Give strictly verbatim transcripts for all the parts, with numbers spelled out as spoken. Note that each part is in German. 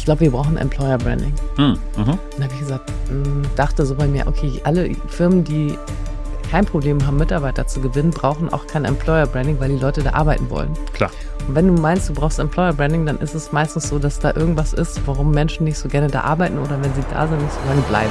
glaube, wir brauchen Employer Branding. Hm, mhm. Dann habe ich gesagt, mh, dachte so bei mir, okay, alle Firmen, die kein Problem haben, Mitarbeiter zu gewinnen, brauchen auch kein Employer Branding, weil die Leute da arbeiten wollen. Klar. Und wenn du meinst, du brauchst Employer Branding, dann ist es meistens so, dass da irgendwas ist, warum Menschen nicht so gerne da arbeiten oder wenn sie da sind, nicht so lange bleiben.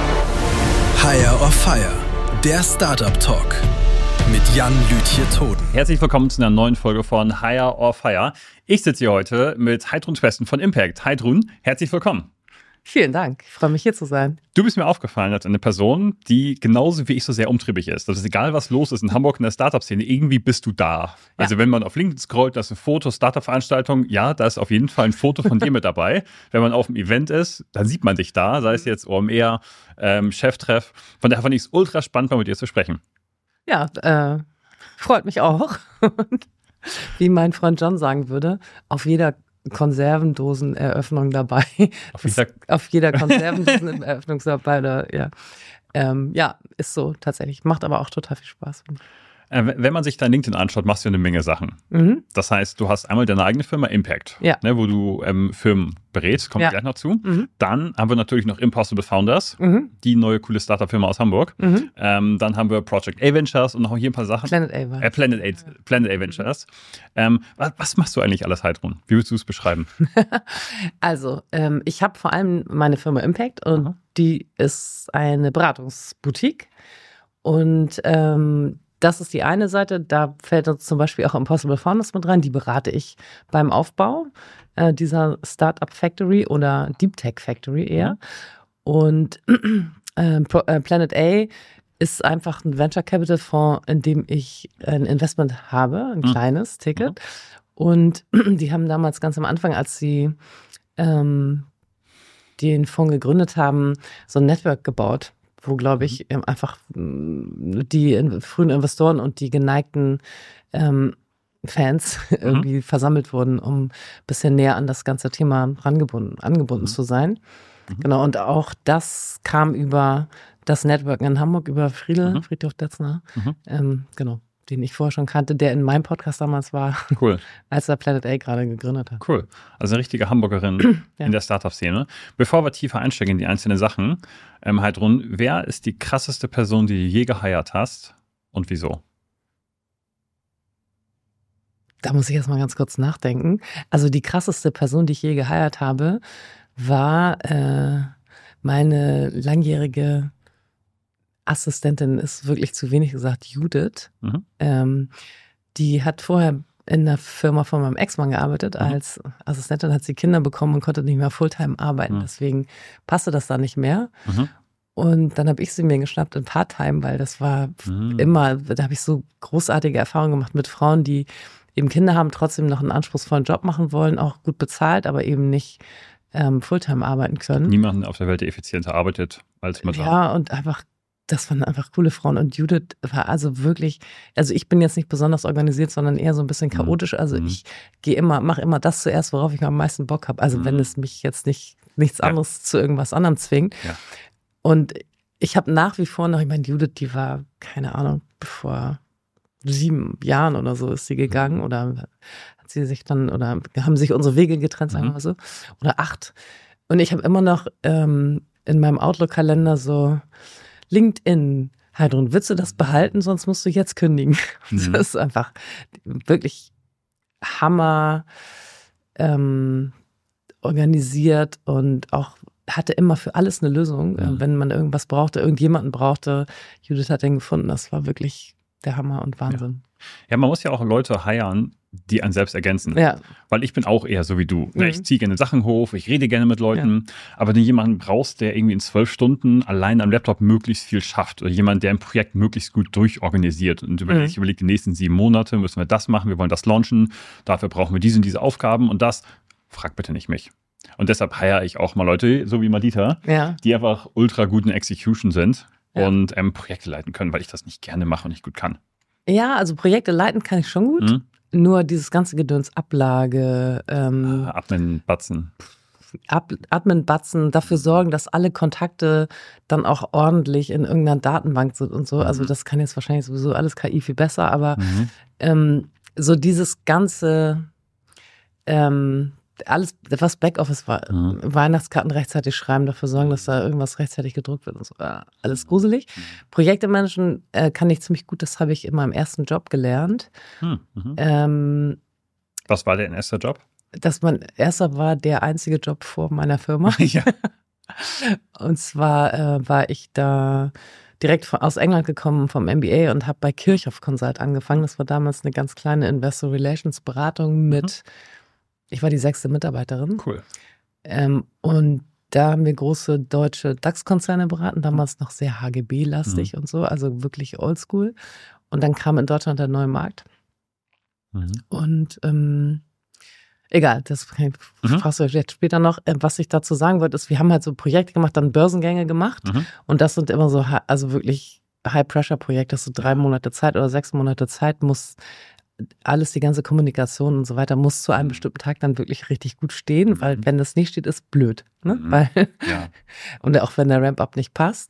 Hire or Fire, der Startup Talk mit Jan Lütje-Toden. Herzlich willkommen zu einer neuen Folge von Hire or Fire. Ich sitze hier heute mit Heidrun Spesten von Impact. Heidrun, herzlich willkommen. Vielen Dank, ich freue mich hier zu sein. Du bist mir aufgefallen als eine Person, die genauso wie ich so sehr umtriebig ist. Das ist egal, was los ist in Hamburg in der Startup-Szene, irgendwie bist du da. Also ja. Wenn man auf LinkedIn scrollt, da ist ein Foto, Startup-Veranstaltung, ja, da ist auf jeden Fall ein Foto von dir mit dabei. Wenn man auf einem Event ist, dann sieht man dich da, sei es jetzt O M R, ähm, Cheftreff. Von daher fand ich es ultra spannend, mal mit dir zu sprechen. Ja, äh, freut mich auch. Und wie mein Freund John sagen würde, auf jeder Konservendoseneröffnung dabei. Auf jeder, auf jeder Konservendoseneröffnung dabei. Oder, ja. Ähm, ja, ist so tatsächlich. Macht aber auch total viel Spaß. Äh, wenn man sich dein LinkedIn anschaut, machst du eine Menge Sachen. Mhm. Das heißt, du hast einmal deine eigene Firma Impact, ja. ne, wo du ähm, Firmen berätst, kommt ja. gleich noch zu. Mhm. Dann haben wir natürlich noch Impossible Founders, mhm. die neue coole Startup-Firma aus Hamburg. Mhm. Ähm, dann haben wir Project A Ventures und noch hier ein paar Sachen. Planet A. Äh, Planet A, Planet A Ventures. Ähm, was, was machst du eigentlich alles, Heidrun? Wie würdest du es beschreiben? Also, ähm, ich habe vor allem meine Firma Impact und Aha. die ist eine Beratungsboutique. Und ähm, das ist die eine Seite, da fällt uns zum Beispiel auch Impossible Founders mit rein, die berate ich beim Aufbau äh, dieser Startup Factory oder Deep Tech Factory eher. Mhm. Und äh, Planet A ist einfach ein Venture Capital Fonds, in dem ich ein Investment habe, ein mhm. kleines Ticket. Mhm. Und die haben damals ganz am Anfang, als sie ähm, den Fonds gegründet haben, so ein Network gebaut, wo, glaube ich, einfach die frühen Investoren und die geneigten ähm, Fans mhm. irgendwie versammelt wurden, um ein bisschen näher an das ganze Thema rangebunden, angebunden mhm. zu sein. Mhm. Genau, und auch das kam über das Network in Hamburg, über Friedel, mhm. Friedhof Detzner, mhm. ähm, genau, den ich vorher schon kannte, der in meinem Podcast damals war, cool. als er Planet A gerade gegründet hat. Cool. Also eine richtige Hamburgerin ja. in der Startup-Szene. Bevor wir tiefer einsteigen in die einzelnen Sachen, ähm, Heidrun, wer ist die krasseste Person, die du je geheiert hast und wieso? Da muss ich erst mal ganz kurz nachdenken. Also die krasseste Person, die ich je geheiert habe, war äh, meine langjährige Assistentin, ist wirklich zu wenig gesagt, Judith. Mhm. Ähm, die hat vorher in der Firma von meinem Ex-Mann gearbeitet. Mhm. Als Assistentin hat sie Kinder bekommen und konnte nicht mehr Fulltime arbeiten. Mhm. Deswegen passte das da nicht mehr. Mhm. Und dann habe ich sie mir geschnappt in Part-Time, weil das war mhm. immer, da habe ich so großartige Erfahrungen gemacht mit Frauen, die eben Kinder haben, trotzdem noch einen anspruchsvollen Job machen wollen, auch gut bezahlt, aber eben nicht ähm, Fulltime arbeiten können. Niemanden auf der Welt, der effizienter arbeitet als Mutter. Ja, und einfach das waren einfach coole Frauen. Und Judith war also wirklich, also ich bin jetzt nicht besonders organisiert, sondern eher so ein bisschen chaotisch. Also mhm. ich gehe immer, mache immer das zuerst, worauf ich am meisten Bock habe. Also mhm. wenn es mich jetzt nicht nichts anderes ja. zu irgendwas anderem zwingt. Ja. Und ich habe nach wie vor noch, ich meine, Judith, die war, keine Ahnung, vor sieben Jahren oder so ist sie gegangen. Mhm. Oder hat sie sich dann, oder haben sich unsere Wege getrennt, sagen wir mal so. Oder acht. Und ich habe immer noch ähm, in meinem Outlook-Kalender so LinkedIn, Heidrun, willst du das behalten, sonst musst du jetzt kündigen. Mhm. Das ist einfach wirklich Hammer ähm, organisiert und auch hatte immer für alles eine Lösung, mhm. wenn man irgendwas brauchte, irgendjemanden brauchte. Judith hat den gefunden, das war wirklich der Hammer und Wahnsinn. Ja, ja man muss ja auch Leute heiern, die einen selbst ergänzen. Ja. Weil ich bin auch eher so wie du. Mhm. Ich ziehe gerne Sachen hoch, ich rede gerne mit Leuten, ja. aber wenn du jemanden brauchst, der irgendwie in zwölf Stunden allein am Laptop möglichst viel schafft oder jemand, der ein Projekt möglichst gut durchorganisiert und mhm. ich überlege, die nächsten sieben Monate müssen wir das machen, wir wollen das launchen, dafür brauchen wir diese und diese Aufgaben und das, frag bitte nicht mich. Und deshalb heiere ich auch mal Leute, so wie Madita, ja. die einfach ultra gut in Execution sind ja. und ähm, Projekte leiten können, weil ich das nicht gerne mache und nicht gut kann. Ja, also Projekte leiten kann ich schon gut. Mhm. Nur dieses ganze Gedöns, Ablage, ähm, Admin-Batzen. Admin-Batzen, dafür sorgen, dass alle Kontakte dann auch ordentlich in irgendeiner Datenbank sind und so. Mhm. Also das kann jetzt wahrscheinlich sowieso alles K I viel besser, aber mhm. ähm, so dieses ganze ähm, alles, was Backoffice war, mhm. Weihnachtskarten rechtzeitig schreiben, dafür sorgen, dass da irgendwas rechtzeitig gedruckt wird und so. Ja, alles gruselig. Mhm. Projekte managen äh, kann ich ziemlich gut, das habe ich in meinem ersten Job gelernt. Mhm. Ähm, was war dein erster Job? Das mein erster war der einzige Job vor meiner Firma. Ja. Und zwar äh, war ich da direkt von, aus England gekommen vom M B A und habe bei Kirchhoff Consult angefangen. Das war damals eine ganz kleine Investor Relations Beratung mit, mhm. ich war die sechste Mitarbeiterin. Cool. Ähm, und da haben wir große deutsche DAX-Konzerne beraten, damals noch sehr H G B-lastig mhm. und so, also wirklich oldschool. Und dann kam in Deutschland der neue Markt. Mhm. Und ähm, egal, das mhm. fragst du vielleicht später noch. Was ich dazu sagen wollte, ist, wir haben halt so Projekte gemacht, dann Börsengänge gemacht. Mhm. Und das sind immer so, also wirklich High-Pressure-Projekte, das so drei Monate Zeit oder sechs Monate Zeit muss alles, die ganze Kommunikation und so weiter, muss zu einem bestimmten Tag dann wirklich richtig gut stehen, mhm. weil wenn das nicht steht, ist blöd. Ne? Mhm. Weil, ja. Und auch wenn der Ramp-up nicht passt.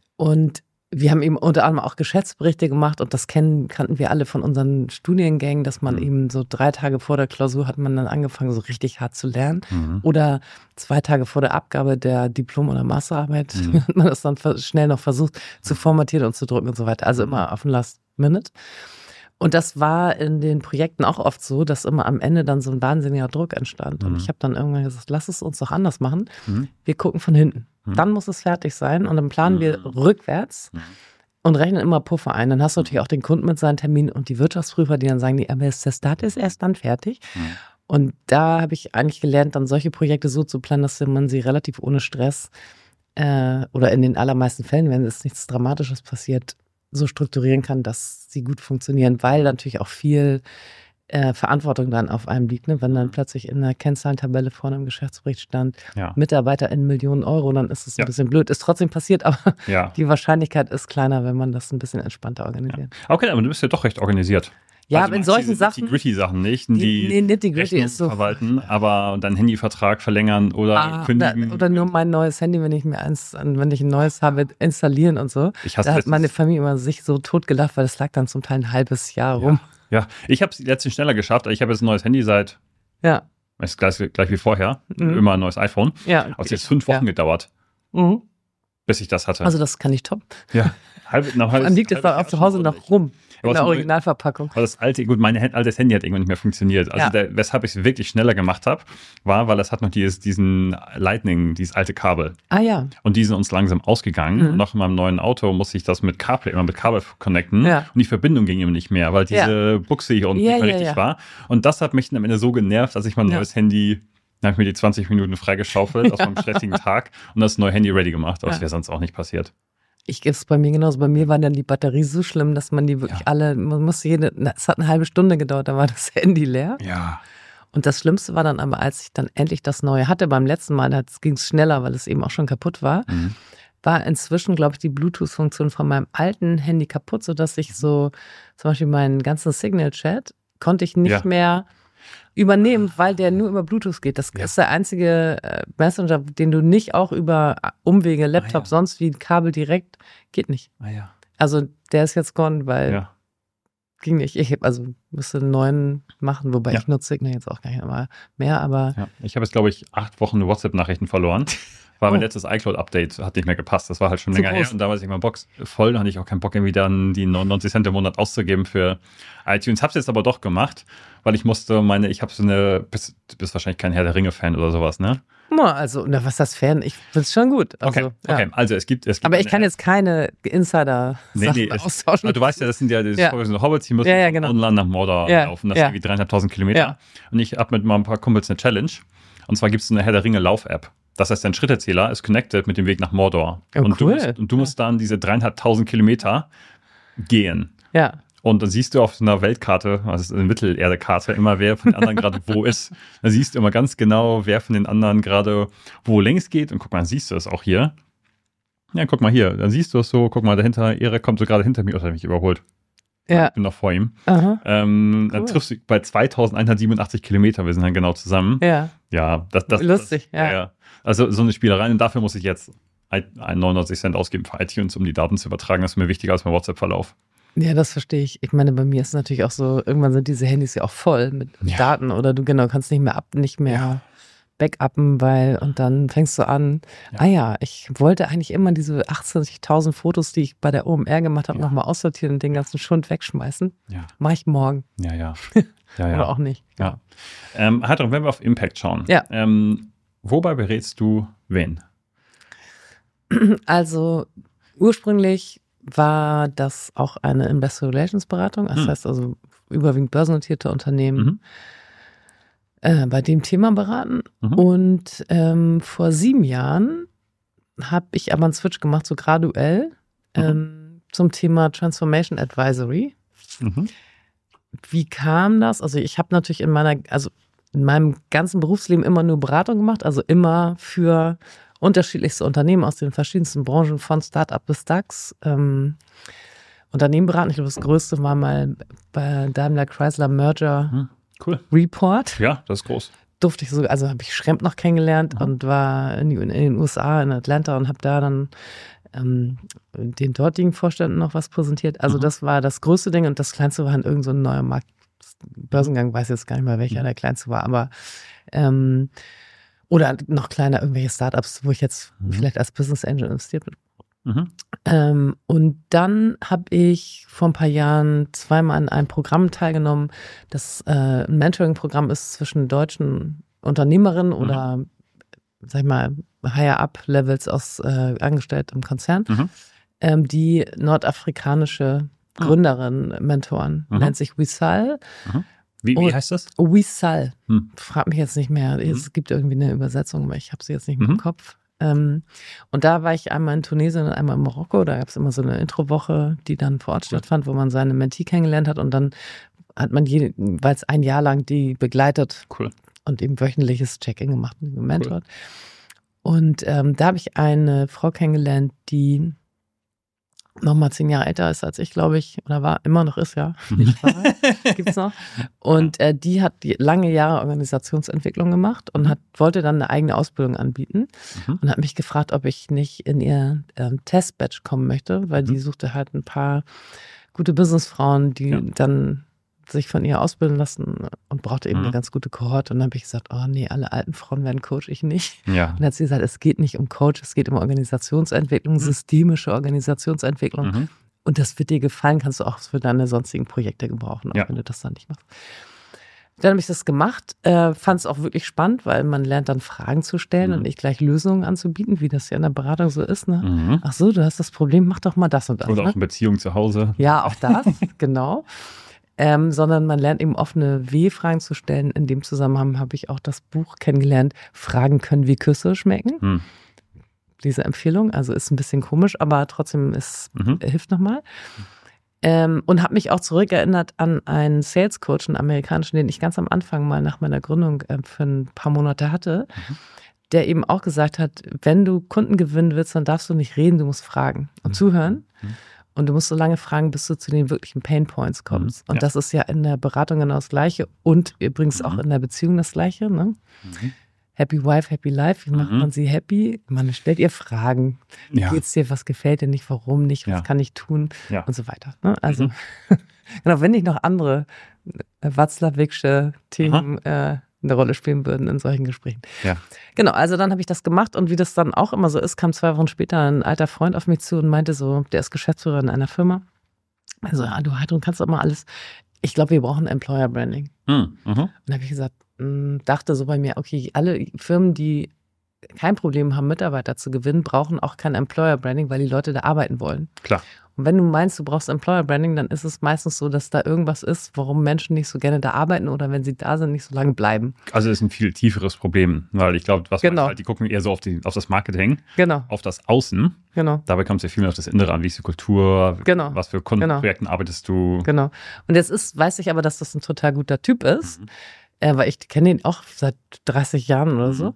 Und wir haben eben unter anderem auch Geschäftsberichte gemacht und das kennen, kannten wir alle von unseren Studiengängen, dass man mhm. eben so drei Tage vor der Klausur hat man dann angefangen, so richtig hart zu lernen. Mhm. Oder zwei Tage vor der Abgabe der Diplom- oder Masterarbeit mhm. hat man das dann schnell noch versucht zu formatieren und zu drücken und so weiter. Also immer auf den Last Minute. Und das war in den Projekten auch oft so, dass immer am Ende dann so ein wahnsinniger Druck entstand. Und mhm. ich habe dann irgendwann gesagt, lass es uns doch anders machen. Mhm. Wir gucken von hinten. Mhm. Dann muss es fertig sein und dann planen mhm. wir rückwärts mhm. und rechnen immer Puffer ein. Dann hast du natürlich auch den Kunden mit seinen Terminen und die Wirtschaftsprüfer, die dann sagen, die aber das Start ist erst dann fertig. Mhm. Und da habe ich eigentlich gelernt, dann solche Projekte so zu planen, dass man sie relativ ohne Stress äh, oder in den allermeisten Fällen, wenn es nichts Dramatisches passiert, so strukturieren kann, dass sie gut funktionieren, weil natürlich auch viel äh, Verantwortung dann auf einem liegt. Ne? Wenn dann plötzlich in der Kennzahlentabelle vorne im Geschäftsbericht stand, ja. Mitarbeiter in Millionen Euro, dann ist es ein ja. bisschen blöd. Ist trotzdem passiert, aber ja. die Wahrscheinlichkeit ist kleiner, wenn man das ein bisschen entspannter organisiert. Ja. Okay, aber du bist ja doch recht organisiert. Ja, also aber in solchen die, Sachen. Die Gritty-Sachen nicht, die, die nee, Nitty-Gritty ist so. verwalten, aber deinen Handyvertrag verlängern oder ah, kündigen. Oder, oder nur mein neues Handy, wenn ich mir eins, wenn ich ein neues habe, installieren und so. Ich da hat meine Familie immer sich so totgelacht, weil das lag dann zum Teil ein halbes Jahr rum. Ja, ja. Ich habe es letztens schneller geschafft. Ich habe jetzt ein neues Handy seit, ja. ist gleich, gleich wie vorher, mhm. immer ein neues iPhone. Ja. Aber es hat jetzt fünf Wochen ja. gedauert, mhm. bis ich das hatte. Also das kann ich top. Ja. Halb, nach halbes, Dann liegt es auch zu Hause noch rum. In der Originalverpackung. Weil das alte, gut, mein altes Handy hat irgendwann nicht mehr funktioniert. Also ja. der, weshalb ich es wirklich schneller gemacht habe, war, weil es hat noch dieses, diesen Lightning, dieses alte Kabel. Ah ja. Und die sind uns langsam ausgegangen. Mhm. Und noch in meinem neuen Auto musste ich das mit CarPlay immer mit Kabel connecten. Ja. Und die Verbindung ging eben nicht mehr, weil diese ja. Buchse hier unten ja, nicht mehr ja, richtig ja. war. Und das hat mich am Ende so genervt, dass ich mein ja. neues Handy, dann habe ich mir die zwanzig Minuten freigeschaufelt aus meinem stressigen Tag und das neue Handy ready gemacht. Aber das wäre sonst auch nicht passiert. Ich gebe es bei mir genauso. Bei mir war dann die Batterie so schlimm, dass man die wirklich ja. alle, man musste jede, es hat eine halbe Stunde gedauert, da war das Handy leer. Ja. Und das Schlimmste war dann aber, als ich dann endlich das Neue hatte, beim letzten Mal, da ging es schneller, weil es eben auch schon kaputt war, mhm. war inzwischen, glaube ich, die Bluetooth-Funktion von meinem alten Handy kaputt, sodass ich so, zum Beispiel meinen ganzen Signal-Chat, konnte ich nicht ja. mehr übernehmen, weil der nur über Bluetooth geht. Das ja. ist der einzige äh, Messenger, den du nicht auch über Umwege, Laptop, ah, ja. sonst wie Kabel direkt, geht nicht. Ah, ja. Also der ist jetzt gone, weil ja. ging nicht. Ich also müsste einen neuen machen, wobei ja. ich nutze Signal jetzt auch gar nicht mehr, aber ja. Ich habe jetzt, glaube ich, acht Wochen WhatsApp-Nachrichten verloren. Weil mein oh. letztes iCloud-Update hat nicht mehr gepasst. Das war halt schon länger her. Und da war ich mein Box voll. Da hatte ich auch keinen Bock, irgendwie dann die neunundneunzig Cent im Monat auszugeben für iTunes. Hab's jetzt aber doch gemacht, weil ich musste meine, ich habe so eine, bist, du bist wahrscheinlich kein Herr der Ringe-Fan oder sowas, ne? Also, na, was ist das Fan? Ich find's schon gut. Also, okay, okay. Ja. Also es gibt, es gibt aber ich kann jetzt keine Insider nee, nee, austauschen. Aber du weißt ja, das sind ja die ja. Hobbits, die müssen ja, ja, genau. online nach Mordor ja. laufen. Das ja. sind irgendwie dreieinhalbtausend Kilometer. Ja. Und ich habe mit mal ein paar Kumpels eine Challenge. Und zwar gibt es eine Herr der Ringe Lauf-App. Das heißt, dein Schrittezähler ist connected mit dem Weg nach Mordor. Oh, und, cool. du musst, und du musst dann diese dreieinhalbtausend Kilometer gehen. Ja. Und dann siehst du auf einer Weltkarte, also eine Mittelerde-Karte, immer wer von den anderen gerade wo ist. Dann siehst du immer ganz genau, wer von den anderen gerade wo längs geht. Und guck mal, dann siehst du es auch hier. Ja, guck mal hier. Dann siehst du es so, guck mal dahinter, Erik kommt so gerade hinter mir, oder hat mich überholt. Ja. Ich bin noch vor ihm. Ähm, cool. Dann triffst du bei zweitausendeinhundertsiebenundachtzig Kilometer, wir sind dann genau zusammen. Ja. Ja, das, das lustig, das, ja. ja. Also so eine Spielerei. Und dafür muss ich jetzt neunundneunzig Cent ausgeben für iTunes, um die Daten zu übertragen. Das ist mir wichtiger als mein WhatsApp-Verlauf. Ja, das verstehe ich. Ich meine, bei mir ist es natürlich auch so, irgendwann sind diese Handys ja auch voll mit ja. Daten oder du genau kannst nicht mehr ab, nicht mehr. Ja. backuppen, weil, und dann fängst du an, ja. ah ja, ich wollte eigentlich immer diese achtzigtausend Fotos, die ich bei der O M R gemacht habe, ja. nochmal aussortieren und den ganzen Schund wegschmeißen. Ja. Mache ich morgen. Ja, ja. ja, ja. Oder auch nicht. Ja. Ähm, halt auch, wenn wir auf Impact schauen. Ja. Ähm, wobei berätst du wen? Also ursprünglich war das auch eine Investor Relations Beratung. Das hm. heißt also überwiegend börsennotierte Unternehmen mhm. äh, bei dem Thema beraten. Mhm. Und ähm, vor sieben Jahren habe ich aber einen Switch gemacht, so graduell, mhm. ähm, zum Thema Transformation Advisory. Mhm. Wie kam das? Also ich habe natürlich in meiner, also in meinem ganzen Berufsleben immer nur Beratung gemacht, also immer für unterschiedlichste Unternehmen aus den verschiedensten Branchen, von Start-up bis DAX, ähm, Unternehmen beraten. Ich glaube, das größte war mal bei Daimler Chrysler Merger hm, cool. Report. Ja, das ist groß. Durfte ich so, also habe ich Schremp noch kennengelernt mhm. und war in, in den U S A, in Atlanta und habe da dann ähm, den dortigen Vorständen noch was präsentiert. Also mhm. das war das größte Ding und das kleinste war in irgendein so neuer Markt. Börsengang, weiß jetzt gar nicht mehr, welcher mhm. der kleinste war, aber ähm, oder noch kleiner, irgendwelche Startups, wo ich jetzt mhm. vielleicht als Business Angel investiert bin. Mhm. Ähm, und dann habe ich vor ein paar Jahren zweimal an einem Programm teilgenommen, das äh, ein Mentoring-Programm ist zwischen deutschen Unternehmerinnen mhm. oder, sag ich mal, Higher-Up-Levels aus äh, Angestellten im Konzern, mhm. ähm, die nordafrikanische Gründerin, Mentoren, mhm. nennt sich Wisal. Mhm. Wie, wie heißt das? Wisal. Hm. Frag mich jetzt nicht mehr. Mhm. Es gibt irgendwie eine Übersetzung, aber ich habe sie jetzt nicht mehr mhm. im Kopf. Ähm, und da war ich einmal in Tunesien und einmal in Marokko. Da gab es immer so eine Introwoche, die dann vor Ort stattfand, wo man seine Mentee kennengelernt hat. Und dann hat man jeweils ein Jahr lang die begleitet cool. und eben wöchentliches Check-in gemacht und gementort. Cool. Und ähm, da habe ich eine Frau kennengelernt, die nochmal zehn Jahre älter ist als ich, glaube ich, oder war, immer noch ist, ja, nicht wahr, gibt's noch. Und äh, die hat die lange Jahre Organisationsentwicklung gemacht und hat, wollte dann eine eigene Ausbildung anbieten mhm. und hat mich gefragt, ob ich nicht in ihr ähm, Test-Batch kommen möchte, weil mhm. die suchte halt ein paar gute Businessfrauen, die ja. dann sich von ihr ausbilden lassen und brauchte eben mhm. eine ganz gute Kohorte. Und dann habe ich gesagt, oh nee, alle alten Frauen werden Coach, ich nicht. Ja. Und dann hat sie gesagt, es geht nicht um Coach, es geht um Organisationsentwicklung, mhm. systemische Organisationsentwicklung. Mhm. Und das wird dir gefallen, kannst du auch für deine sonstigen Projekte gebrauchen, auch ja. wenn du das dann nicht machst. Dann habe ich das gemacht, äh, fand es auch wirklich spannend, weil man lernt dann Fragen zu stellen mhm. und nicht gleich Lösungen anzubieten, wie das ja in der Beratung so ist. Ne? Mhm. Ach so, du hast das Problem, mach doch mal das und das. Oder ne? auch in Beziehung zu Hause. Ja, auch das, genau. Ähm, sondern man lernt eben offene W-Fragen zu stellen. In dem Zusammenhang habe ich auch das Buch kennengelernt, Fragen können wie Küsse schmecken. Hm. Diese Empfehlung, also ist ein bisschen komisch, aber trotzdem ist, mhm. hilft nochmal. Ähm, und habe mich auch zurückerinnert an einen Sales Coach, einen amerikanischen, den ich ganz am Anfang mal nach meiner Gründung äh, für ein paar Monate hatte, mhm. der eben auch gesagt hat, wenn du Kunden gewinnen willst, dann darfst du nicht reden, du musst fragen und mhm. zuhören. Mhm. Und du musst so lange fragen, bis du zu den wirklichen Pain Points kommst. Mhm, und ja. das ist ja in der Beratung genau das Gleiche und übrigens mhm. auch in der Beziehung das Gleiche. Ne? Mhm. Happy Wife, Happy Life. Wie macht mhm. man sie happy? Man stellt ihr Fragen. Wie ja. geht's dir? Was gefällt dir nicht? Warum nicht? Was ja. kann ich tun? Ja. Und so weiter. Ne? Also, mhm. genau, wenn nicht noch andere Watzlawicksche Themen äh, eine Rolle spielen würden in solchen Gesprächen. Ja. Genau, also dann habe ich das gemacht und wie das dann auch immer so ist, kam zwei Wochen später ein alter Freund auf mich zu und meinte so, der ist Geschäftsführer in einer Firma. Also, ja, du Heidrun, kannst doch mal alles. Ich glaube, wir brauchen Employer Branding. Mhm. Und dann habe ich gesagt, mh, dachte so bei mir, okay, alle Firmen, die kein Problem haben, Mitarbeiter zu gewinnen, brauchen auch kein Employer Branding, weil die Leute da arbeiten wollen. Klar. Und wenn du meinst, du brauchst Employer Branding, dann ist es meistens so, dass da irgendwas ist, warum Menschen nicht so gerne da arbeiten oder wenn sie da sind, nicht so lange bleiben. Also ist ein viel tieferes Problem, weil ich glaube, was genau. man halt, die gucken eher so auf, die, auf das Marketing, genau. auf das Außen. Genau. Dabei kommt es ja viel mehr auf das Innere an, wie ist die Kultur, genau. was für Kundenprojekten genau. arbeitest du. Genau. Und jetzt ist, weiß ich aber, dass das ein total guter Typ ist, mhm. äh, weil ich kenne ihn auch seit dreißig Jahren oder mhm. so.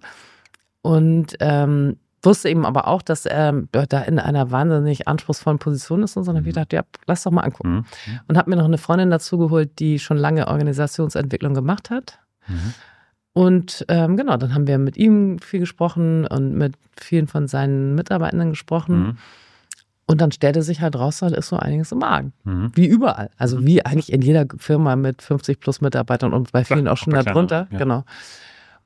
Und ähm, wusste eben aber auch, dass er da in einer wahnsinnig anspruchsvollen Position ist und so. Und dann habe ich gedacht, ja, lass doch mal angucken. Mhm. Und habe mir noch eine Freundin dazu geholt, die schon lange Organisationsentwicklung gemacht hat. Mhm. Und ähm, genau, dann haben wir mit ihm viel gesprochen und mit vielen von seinen Mitarbeitenden gesprochen. Mhm. Und dann stellte sich halt raus, da ist so einiges im Magen. Mhm. Wie überall. Also wie eigentlich in jeder Firma mit fünfzig plus Mitarbeitern und bei vielen Klar, auch schon auch darunter. Ja. Genau.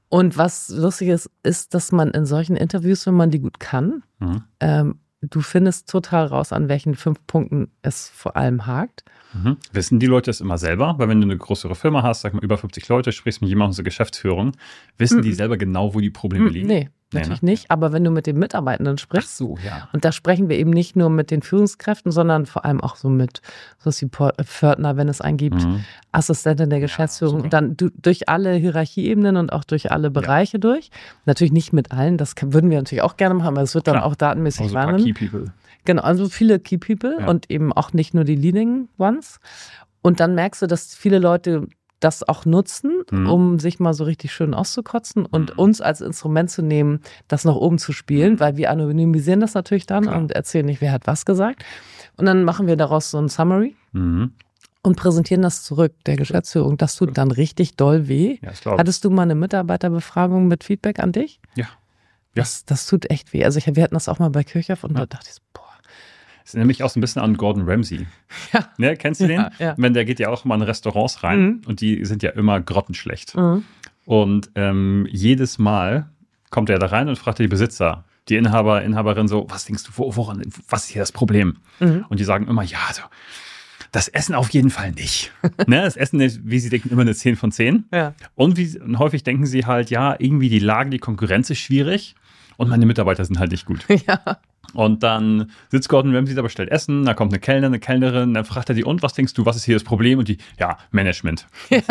Und was lustig ist, ist, dass man in solchen Interviews, wenn man die gut kann, mhm. ähm, du findest total raus, an welchen fünf Punkten es vor allem hakt. Mhm. Wissen die Leute das immer selber? Weil wenn du eine größere Firma hast, sag mal über fünfzig Leute, sprichst mit jemandem aus der Geschäftsführung, wissen mhm. die selber genau, wo die Probleme mhm. liegen? Nee, natürlich nee, ne? nicht. Aber wenn du mit den Mitarbeitenden sprichst, Ach so, ja. und da sprechen wir eben nicht nur mit den Führungskräften, sondern vor allem auch so mit so Pförtner, wenn es einen gibt, mhm. Assistentin der Geschäftsführung, ja, und dann du, durch alle Hierarchieebenen und auch durch alle Bereiche ja. durch. Natürlich nicht mit allen, das kann, würden wir natürlich auch gerne machen, aber es wird dann Klar. auch datenmäßig also wahrnehmen. Key People. Genau, also viele Key People ja. und eben auch nicht nur die Leading Ones. Und dann merkst du, dass viele Leute das auch nutzen, mhm. um sich mal so richtig schön auszukotzen und mhm. uns als Instrument zu nehmen, das nach oben zu spielen, weil wir anonymisieren das natürlich dann Klar. und erzählen nicht, wer hat was gesagt. Und dann machen wir daraus so ein Summary mhm. und präsentieren das zurück der Geschäftsführung. Das tut dann richtig doll weh. Ja, Hattest du mal eine Mitarbeiterbefragung mit Feedback an dich? Ja. ja. Das, das tut echt weh. Also ich, wir hatten das auch mal bei Kirchhoff und ja. da dachte ich so, boah. Das ist nämlich auch so ein bisschen an Gordon Ramsay. Ja. Ne, kennst du den? Ja, ja. Wenn der geht ja auch mal in Restaurants rein mhm. und die sind ja immer grottenschlecht. Mhm. Und ähm, jedes Mal kommt er da rein und fragt die Besitzer, die Inhaber, Inhaberin so, was denkst du, woran, was ist hier das Problem? Mhm. Und die sagen immer, ja, also, das Essen auf jeden Fall nicht. ne, das Essen ist, wie sie denken, immer eine zehn von zehn. Ja. Und, wie, und häufig denken sie halt, ja, irgendwie die Lage, die Konkurrenz ist schwierig und meine Mitarbeiter sind halt nicht gut. Ja. Und dann sitzt Gordon Ramsay da, bestellt Essen, da kommt eine Kellner, eine Kellnerin, dann fragt er die, und was denkst du, was ist hier das Problem? Und die, ja, Management. Ja.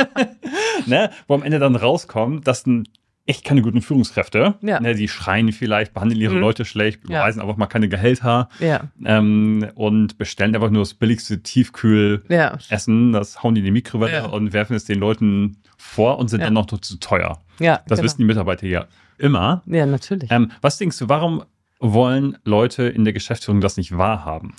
ne? Wo am Ende dann rauskommt, dass ein echt keine guten Führungskräfte, ja. ne? Die schreien vielleicht, behandeln ihre mhm. Leute schlecht, beweisen ja. einfach mal keine Gehälter ja. ähm, und bestellen einfach nur das billigste Tiefkühl-Essen, ja. das hauen die in die Mikrowelle ja. und werfen es den Leuten vor und sind ja. dann noch zu teuer. Ja, das genau. wissen die Mitarbeiter ja immer. Ja, natürlich. Ähm, was denkst du, warum wollen Leute in der Geschäftsführung das nicht wahrhaben?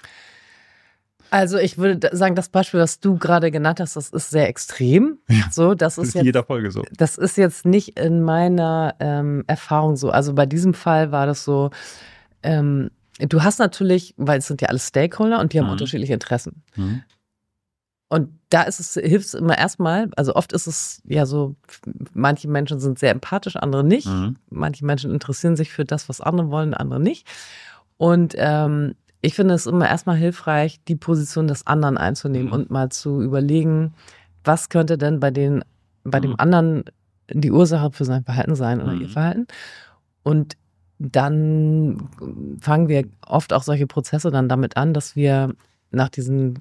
Also ich würde sagen, das Beispiel, was du gerade genannt hast, das ist sehr extrem. Ja, so, das, das ist ist in jetzt, jeder Folge so. Das ist jetzt nicht in meiner ähm, Erfahrung so. Also bei diesem Fall war das so, ähm, du hast natürlich, weil es sind ja alle Stakeholder und die haben mhm. unterschiedliche Interessen. Mhm. Und da ist es, hilft es immer erstmal, also oft ist es ja so, manche Menschen sind sehr empathisch, andere nicht. Mhm. Manche Menschen interessieren sich für das, was andere wollen, andere nicht. Und ähm, ich finde es immer erstmal hilfreich, die Position des anderen einzunehmen mhm. und mal zu überlegen, was könnte denn bei, den, bei mhm. dem anderen die Ursache für sein Verhalten sein oder mhm. ihr Verhalten. Und dann fangen wir oft auch solche Prozesse dann damit an, dass wir nach diesen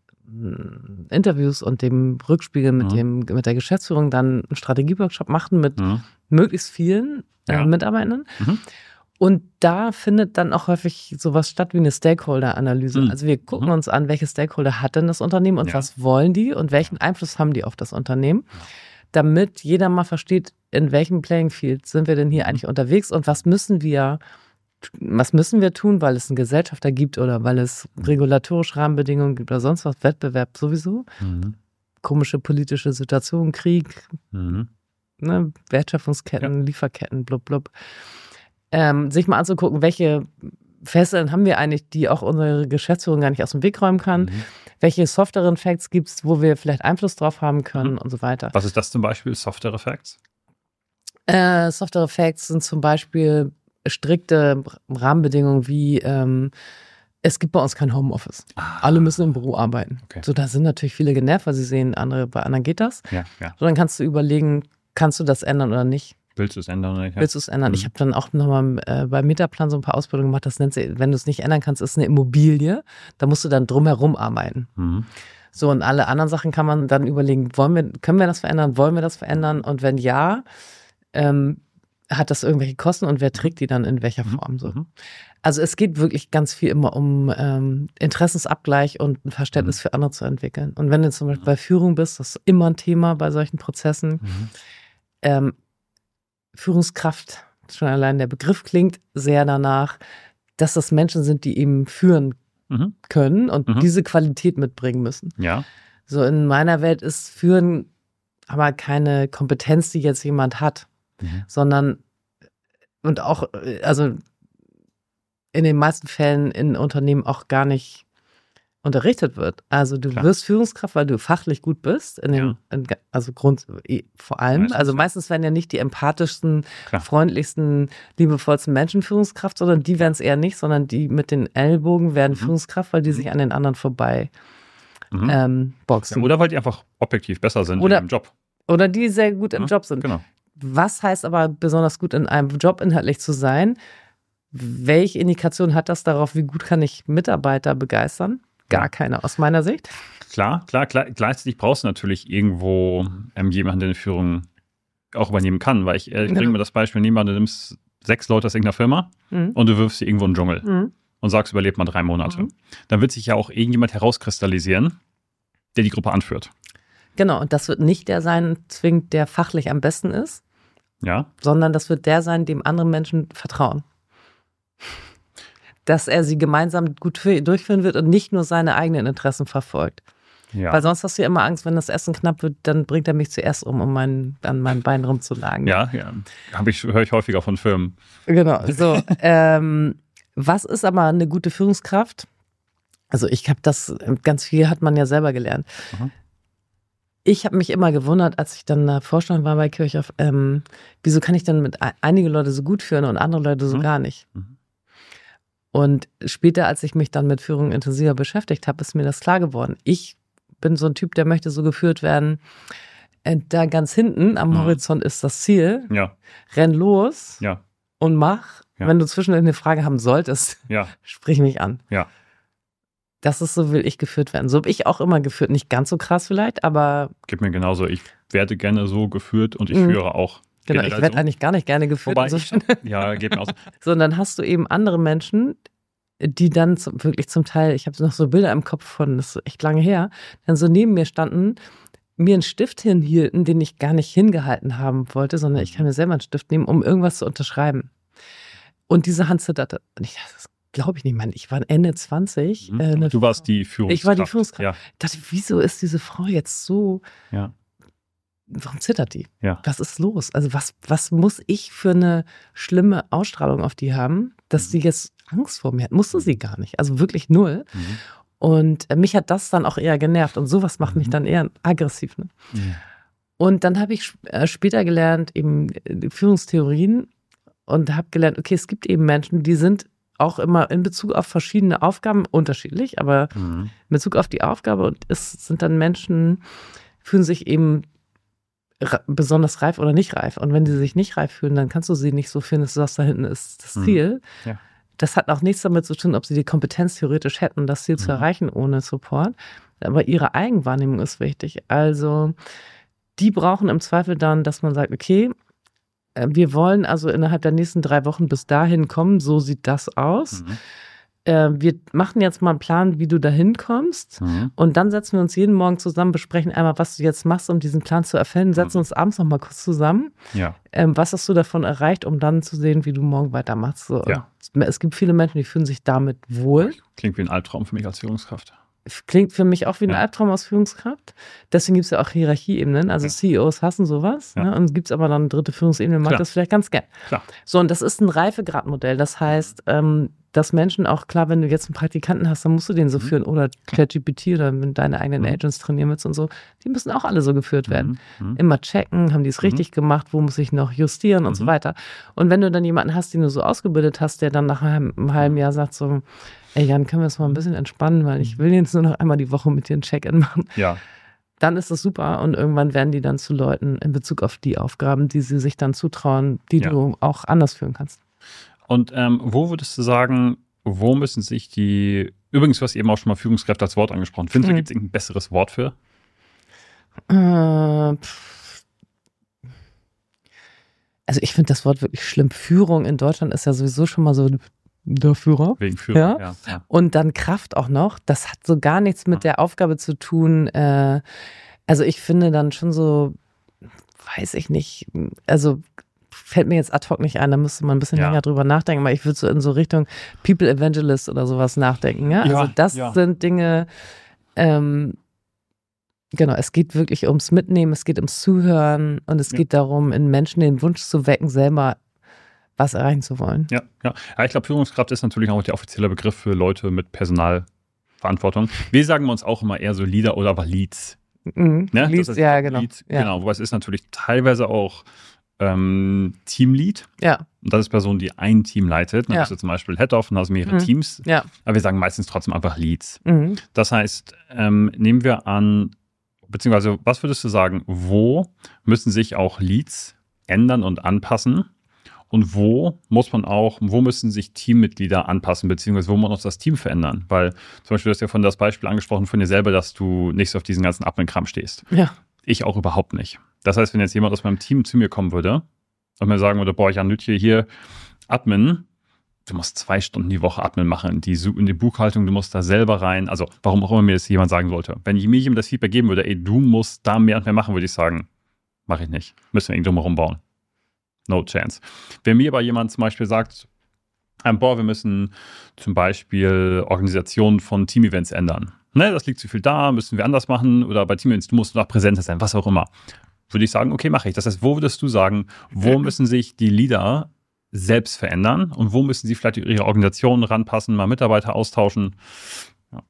Interviews und dem Rückspiegel mit, mhm. dem, mit der Geschäftsführung dann einen Strategieworkshop machen mit mhm. möglichst vielen äh, ja. Mitarbeitenden. Mhm. Und da findet dann auch häufig sowas statt wie eine Stakeholder-Analyse. Mhm. Also wir gucken mhm. uns an, welche Stakeholder hat denn das Unternehmen und ja. was wollen die und welchen Einfluss haben die auf das Unternehmen, ja. damit jeder mal versteht, in welchem Playing Field sind wir denn hier eigentlich unterwegs und was müssen wir Was müssen wir tun, weil es einen Gesellschafter gibt oder weil es regulatorische Rahmenbedingungen gibt oder sonst was, Wettbewerb sowieso, mhm. komische politische Situationen, Krieg, mhm. ne, Wertschöpfungsketten, ja. Lieferketten, blub, blub. Ähm, sich mal anzugucken, welche Fesseln haben wir eigentlich, die auch unsere Geschäftsführung gar nicht aus dem Weg räumen kann, mhm. welche softeren Facts gibt es, wo wir vielleicht Einfluss drauf haben können mhm. und so weiter. Was ist das zum Beispiel, softere Facts? Äh, softere Facts sind zum Beispiel strikte Rahmenbedingungen wie ähm, es gibt bei uns kein Homeoffice. Ah. Alle müssen im Büro arbeiten. Okay. So, da sind natürlich viele genervt, weil sie sehen, andere, bei anderen geht das. Ja, ja. So, dann kannst du überlegen, kannst du das ändern oder nicht? Willst du es ändern oder nicht? Willst du es ändern? Mhm. Ich habe dann auch nochmal äh, beim Metaplan so ein paar Ausbildungen gemacht, das nennt sich, wenn du es nicht ändern kannst, ist eine Immobilie. Da musst du dann drumherum arbeiten. Mhm. So, und alle anderen Sachen kann man dann überlegen, wollen wir, können wir das verändern? Wollen wir das verändern? Und wenn ja, ähm, hat das irgendwelche Kosten und wer trägt die dann in welcher Form so? Mhm. Also es geht wirklich ganz viel immer um ähm, Interessensabgleich und ein Verständnis mhm. für andere zu entwickeln. Und wenn du zum Beispiel bei Führung bist, das ist immer ein Thema bei solchen Prozessen. Mhm. Ähm, Führungskraft, schon allein der Begriff klingt sehr danach, dass das Menschen sind, die eben führen mhm. können und mhm. diese Qualität mitbringen müssen. Ja. So in meiner Welt ist Führen aber keine Kompetenz, die jetzt jemand hat. Mhm. Sondern und auch, also in den meisten Fällen in Unternehmen auch gar nicht unterrichtet wird. Also du Klar. wirst Führungskraft, weil du fachlich gut bist, in den, ja. in, also Grund, vor allem. Meistens. Also meistens werden ja nicht die empathischsten, Klar. freundlichsten, liebevollsten Menschen Führungskraft, sondern die werden es eher nicht, sondern die mit den Ellbogen werden mhm. Führungskraft, weil die sich an den anderen vorbei mhm. ähm, boxen. Ja, oder weil die einfach objektiv besser sind oder, im Job. Oder die sehr gut im ja, Job sind. Genau. Was heißt aber besonders gut in einem Job inhaltlich zu sein? Welche Indikation hat das darauf, wie gut kann ich Mitarbeiter begeistern? Gar ja. keine aus meiner Sicht. Klar, klar, klar. Gleichzeitig brauchst du natürlich irgendwo ähm, jemanden, der eine Führung auch übernehmen kann. Weil ich, äh, ich bringe genau. mir das Beispiel, niemand, du nimmst sechs Leute aus irgendeiner Firma mhm. und du wirfst sie irgendwo in den Dschungel mhm. und sagst, überlebt mal drei Monate. Mhm. Dann wird sich ja auch irgendjemand herauskristallisieren, der die Gruppe anführt. Genau, und das wird nicht der sein, zwingend, der fachlich am besten ist, ja. sondern das wird der sein, dem andere Menschen vertrauen. Dass er sie gemeinsam gut durchführen wird und nicht nur seine eigenen Interessen verfolgt. Ja. Weil sonst hast du ja immer Angst, wenn das Essen knapp wird, dann bringt er mich zuerst um, um mein, an meinem Bein rumzulagen. Ja, ja. Ich, höre ich häufiger von Firmen. Genau, so. ähm, was ist aber eine gute Führungskraft? Also ich habe das, ganz viel hat man ja selber gelernt. Mhm. Ich habe mich immer gewundert, als ich dann Vorstand war bei Kirchhoff, ähm, wieso kann ich dann mit einige Leute so gut führen und andere Leute so mhm. gar nicht? Mhm. Und später, als ich mich dann mit Führung intensiver beschäftigt habe, ist mir das klar geworden. Ich bin so ein Typ, der möchte so geführt werden. Da ganz hinten am mhm. Horizont ist das Ziel. Ja. Renn los ja. und mach. Ja. Wenn du zwischendurch eine Frage haben solltest, ja. sprich mich an. Ja. Das ist so, will ich geführt werden. So habe ich auch immer geführt. Nicht ganz so krass vielleicht, aber... Geht mir genauso. Ich werde gerne so geführt und ich mhm. führe auch. Genau, ich werde so. eigentlich gar nicht gerne geführt. Wobei, so ich, ja, geht mir aus. So, und dann hast du eben andere Menschen, die dann zum, wirklich zum Teil, ich habe noch so Bilder im Kopf von, das ist echt lange her, dann so neben mir standen, mir einen Stift hinhielten, den ich gar nicht hingehalten haben wollte, sondern ich kann mir selber einen Stift nehmen, um irgendwas zu unterschreiben. Und diese Hand zitterte. Und ich dachte, das glaube ich nicht, Mann. Ich war Ende zwanzig. Mhm. Äh, du warst die Führungskraft. Ich war die Führungskraft. Ja. Ich dachte, wieso ist diese Frau jetzt so... Ja. Warum zittert die? Ja. Was ist los? Also was, was muss ich für eine schlimme Ausstrahlung auf die haben, dass mhm. sie jetzt Angst vor mir hat? Musste sie gar nicht. Also wirklich null. Mhm. Und mich hat das dann auch eher genervt. Und sowas macht mhm. mich dann eher aggressiv. Ne? Mhm. Und dann habe ich später gelernt, eben Führungstheorien und habe gelernt, okay, es gibt eben Menschen, die sind auch immer in Bezug auf verschiedene Aufgaben unterschiedlich, aber mhm. in Bezug auf die Aufgabe und es sind dann Menschen, fühlen sich eben besonders reif oder nicht reif. Und wenn die sich nicht reif fühlen, dann kannst du sie nicht so führen, dass du sagst, da hinten ist das Ziel. Ja. Das hat auch nichts damit zu tun, ob sie die Kompetenz theoretisch hätten, das Ziel mhm. zu erreichen ohne Support. Aber ihre Eigenwahrnehmung ist wichtig. Also die brauchen im Zweifel dann, dass man sagt, okay, wir wollen also innerhalb der nächsten drei Wochen bis dahin kommen, so sieht das aus. Mhm. Wir machen jetzt mal einen Plan, wie du da hinkommst mhm. und dann setzen wir uns jeden Morgen zusammen, besprechen einmal, was du jetzt machst, um diesen Plan zu erfüllen, setzen mhm. uns abends noch mal kurz zusammen. Ja. Ähm, was hast du davon erreicht, um dann zu sehen, wie du morgen weitermachst? So. Ja. Es gibt viele Menschen, die fühlen sich damit wohl. Klingt wie ein Albtraum für mich als Führungskraft. Klingt für mich auch wie ein ja. Albtraum aus Führungskraft. Deswegen gibt es ja auch Hierarchieebenen. Also ja. C E Os hassen sowas. Ja. Ne? Und gibt es aber dann eine dritte Führungsebene, mag das vielleicht ganz gern. Klar. So, und das ist ein Reifegradmodell. Das heißt, ähm, dass Menschen auch, klar, wenn du jetzt einen Praktikanten hast, dann musst du den so mhm. führen. Oder ChatGPT oder wenn deine eigenen mhm. Agents trainieren willst und so. Die müssen auch alle so geführt werden. Mhm. Immer checken, haben die es mhm. richtig gemacht, wo muss ich noch justieren und mhm. so weiter. Und wenn du dann jemanden hast, den du so ausgebildet hast, der dann nach einem, einem halben Jahr sagt so, ey Jan, können wir es mal ein bisschen entspannen, weil ich will jetzt nur noch einmal die Woche mit dir ein Check-in machen. Ja. Dann ist das super und irgendwann werden die dann zu Leuten in Bezug auf die Aufgaben, die sie sich dann zutrauen, die ja. du auch anders führen kannst. Und ähm, wo würdest du sagen, wo müssen sich die, übrigens, du hast eben auch schon mal Führungskräfte als Wort angesprochen. Findest du, mhm. gibt es irgendein besseres Wort für? Äh, also ich finde das Wort wirklich schlimm. Führung in Deutschland ist ja sowieso schon mal so der Führer. Wegen Führung, ja. ja. ja. Und dann Kraft auch noch. Das hat so gar nichts mit ja. der Aufgabe zu tun. Äh, also ich finde dann schon so, weiß ich nicht, also fällt mir jetzt ad hoc nicht ein, da müsste man ein bisschen ja. länger drüber nachdenken, aber ich würde so in so Richtung People Evangelist oder sowas nachdenken. Ja? Ja, also das ja. sind Dinge, ähm, genau, es geht wirklich ums Mitnehmen, es geht ums Zuhören und es ja. geht darum, in Menschen den Wunsch zu wecken, selber was erreichen zu wollen. Ja, ja. ja ich glaube, Führungskraft ist natürlich auch der offizielle Begriff für Leute mit Personal, Verantwortung. Wir sagen uns auch immer eher so Leader oder aber Leads. Mhm. Ne? Leads, das heißt, ja, genau. Lead, ja. Genau, wobei es ist natürlich teilweise auch ähm, Teamlead. Ja. Und das ist Person, die ein Team leitet. Dann ja. bist du zum Beispiel Head-Off und hast mehrere mhm. Teams. Ja. Aber wir sagen meistens trotzdem einfach Leads. Mhm. Das heißt, ähm, nehmen wir an, beziehungsweise was würdest du sagen, wo müssen sich auch Leads ändern und anpassen? Und wo muss man auch, wo müssen sich Teammitglieder anpassen, beziehungsweise wo muss man auch das Team verändern? Weil zum Beispiel, du hast ja von das Beispiel angesprochen von dir selber, dass du nicht so auf diesen ganzen Admin-Kram stehst. Ja. Ich auch überhaupt nicht. Das heißt, wenn jetzt jemand aus meinem Team zu mir kommen würde und mir sagen würde, boah, Jan Lütje hier, Admin, du musst zwei Stunden die Woche Admin machen, die, in die Buchhaltung, du musst da selber rein. Also warum auch immer mir das jemand sagen sollte. Wenn ich mir jemand das Feedback geben würde, ey, du musst da mehr und mehr machen, würde ich sagen, mache ich nicht. Müssen wir irgendwie drumherum bauen. No chance. Wenn mir aber jemand zum Beispiel sagt, boah, wir müssen zum Beispiel Organisationen von Team-Events ändern. Ne, das liegt zu viel da, müssen wir anders machen. Oder bei Team-Events, du musst noch präsenter sein, was auch immer. Würde ich sagen, okay, mache ich. Das heißt, wo würdest du sagen, wo müssen sich die Leader selbst verändern und wo müssen sie vielleicht ihre Organisationen ranpassen, mal Mitarbeiter austauschen? Ja.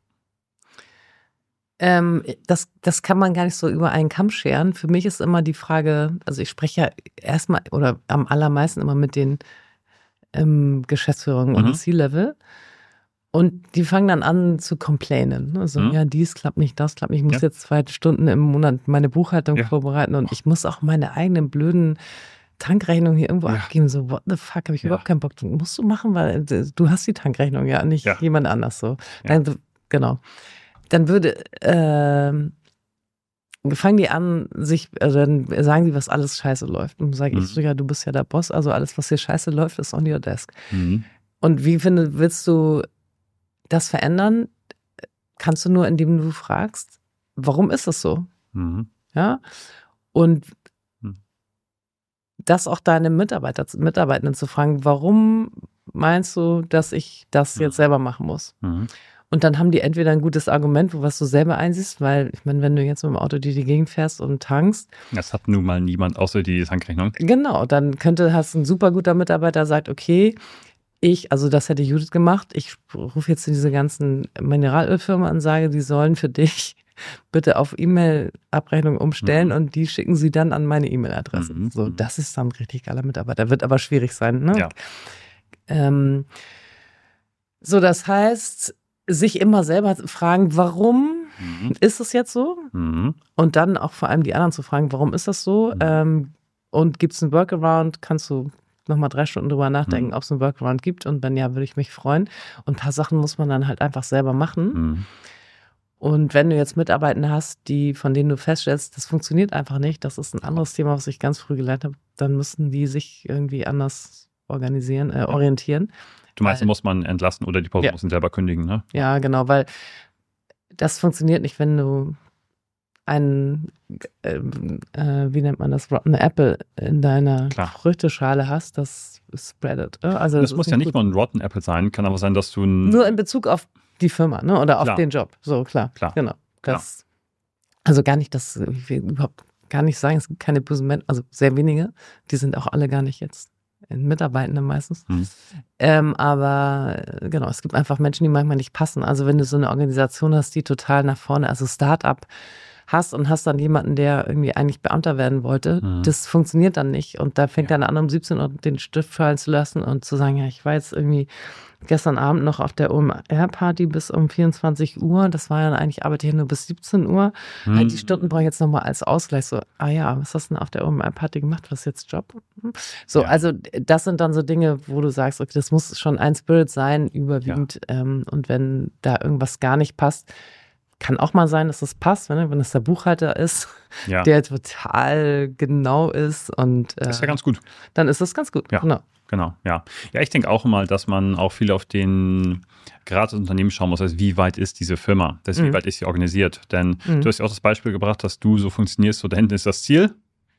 Ähm, das, das kann man gar nicht so über einen Kamm scheren. Für mich ist immer die Frage, also ich spreche ja erstmal oder am allermeisten immer mit den ähm, Geschäftsführern und mhm. C-Level und die fangen dann an zu complainen. Also mhm. ja, dies klappt nicht, das klappt nicht. Ich muss ja. jetzt zwei Stunden im Monat meine Buchhaltung ja. vorbereiten und ich muss auch meine eigenen blöden Tankrechnung hier irgendwo ja. abgeben. So, what the fuck, habe ich ja. überhaupt keinen Bock. Musst du machen, weil du hast die Tankrechnung ja, nicht ja. jemand anders so. Ja. Dann, genau. Dann würde, äh, fangen die an, sich, also dann sagen die, was alles scheiße läuft. Und sage mhm. ich so, ja, du bist ja der Boss, also alles, was hier scheiße läuft, ist on your desk. Mhm. Und wie finde, willst du das verändern? Kannst du nur, indem du fragst, warum ist es so? Mhm. Ja. Und mhm. das auch deine Mitarbeiter, Mitarbeitenden zu fragen, warum meinst du, dass ich das jetzt selber machen muss? Mhm. Und dann haben die entweder ein gutes Argument, wo was du selber einsiehst, weil, ich meine, wenn du jetzt mit dem Auto durch die Gegend fährst und tankst. Das hat nun mal niemand außer die Tankrechnung. Genau, dann könnte, hast ein super guter Mitarbeiter, sagt, okay, ich, also das hätte Judith gemacht, ich rufe jetzt diese ganzen Mineralölfirmen an und sage, die sollen für dich bitte auf E-Mail-Abrechnung umstellen mhm. und die schicken sie dann an meine E-Mail-Adresse. Mhm. So, das ist dann ein richtig geiler Mitarbeiter. Wird aber schwierig sein, ne? Ja. Ähm, so, das heißt, sich immer selber fragen, warum mhm. ist es jetzt so? Mhm. Und dann auch vor allem die anderen zu fragen, warum ist das so? Mhm. Ähm, und gibt es einen Workaround? Kannst du nochmal drei Stunden drüber nachdenken, mhm. ob es einen Workaround gibt? Und wenn ja, würde ich mich freuen. Und ein paar Sachen muss man dann halt einfach selber machen. Mhm. Und wenn du jetzt Mitarbeitende hast, die, von denen du feststellst, das funktioniert einfach nicht, das ist ein anderes Thema, was ich ganz früh gelernt habe, dann müssen die sich irgendwie anders organisieren, äh, orientieren. Du meinst, weil, muss man entlassen oder die Person ja. muss ihn selber kündigen, ne? Ja, genau, weil das funktioniert nicht, wenn du einen, äh, äh, wie nennt man das, Rotten Apple in deiner Klar. Früchteschale hast, das spreadet. Also das, das muss ja nicht gut. Mal ein Rotten Apple sein, kann aber sein, dass du ein nur in Bezug auf die Firma, ne? Oder auf klar. den Job. So, klar. klar. Genau. Das, also gar nicht, das ich will überhaupt gar nicht sagen, es gibt keine bösen Menschen, also sehr wenige, die sind auch alle gar nicht jetzt Mitarbeitende meistens. Hm. Ähm, aber genau, es gibt einfach Menschen, die manchmal nicht passen. Also wenn du so eine Organisation hast, die total nach vorne, also Start-up hast und hast dann jemanden, der irgendwie eigentlich Beamter werden wollte, hm. das funktioniert dann nicht. Und da fängt ja. dann an, um siebzehn Uhr den Stift fallen zu lassen und zu sagen, ja, ich war jetzt irgendwie gestern Abend noch auf der O M R-Party bis um vierundzwanzig Uhr. Das war ja eigentlich, arbeite ich nur bis siebzehn Uhr. Hm. Halt die Stunden brauche ich jetzt nochmal als Ausgleich. So, ah ja, was hast du denn auf der O M R-Party gemacht? Was ist jetzt Job? So, ja. also das sind dann so Dinge, wo du sagst, okay, das muss schon ein Spirit sein, überwiegend. Ja. Ähm, und wenn da irgendwas gar nicht passt, kann auch mal sein, dass das passt, wenn, wenn es der Buchhalter ist, ja. der total genau ist. Und, äh, das ist ja ganz gut. Dann ist das ganz gut, ja. genau. Genau, ja. Ja, ich denke auch immer, dass man auch viel auf den, gerade das Unternehmen schauen muss, also wie weit ist diese Firma, das, mhm. wie weit ist sie organisiert. Denn mhm. du hast ja auch das Beispiel gebracht, dass du so funktionierst, so da hinten ist das Ziel.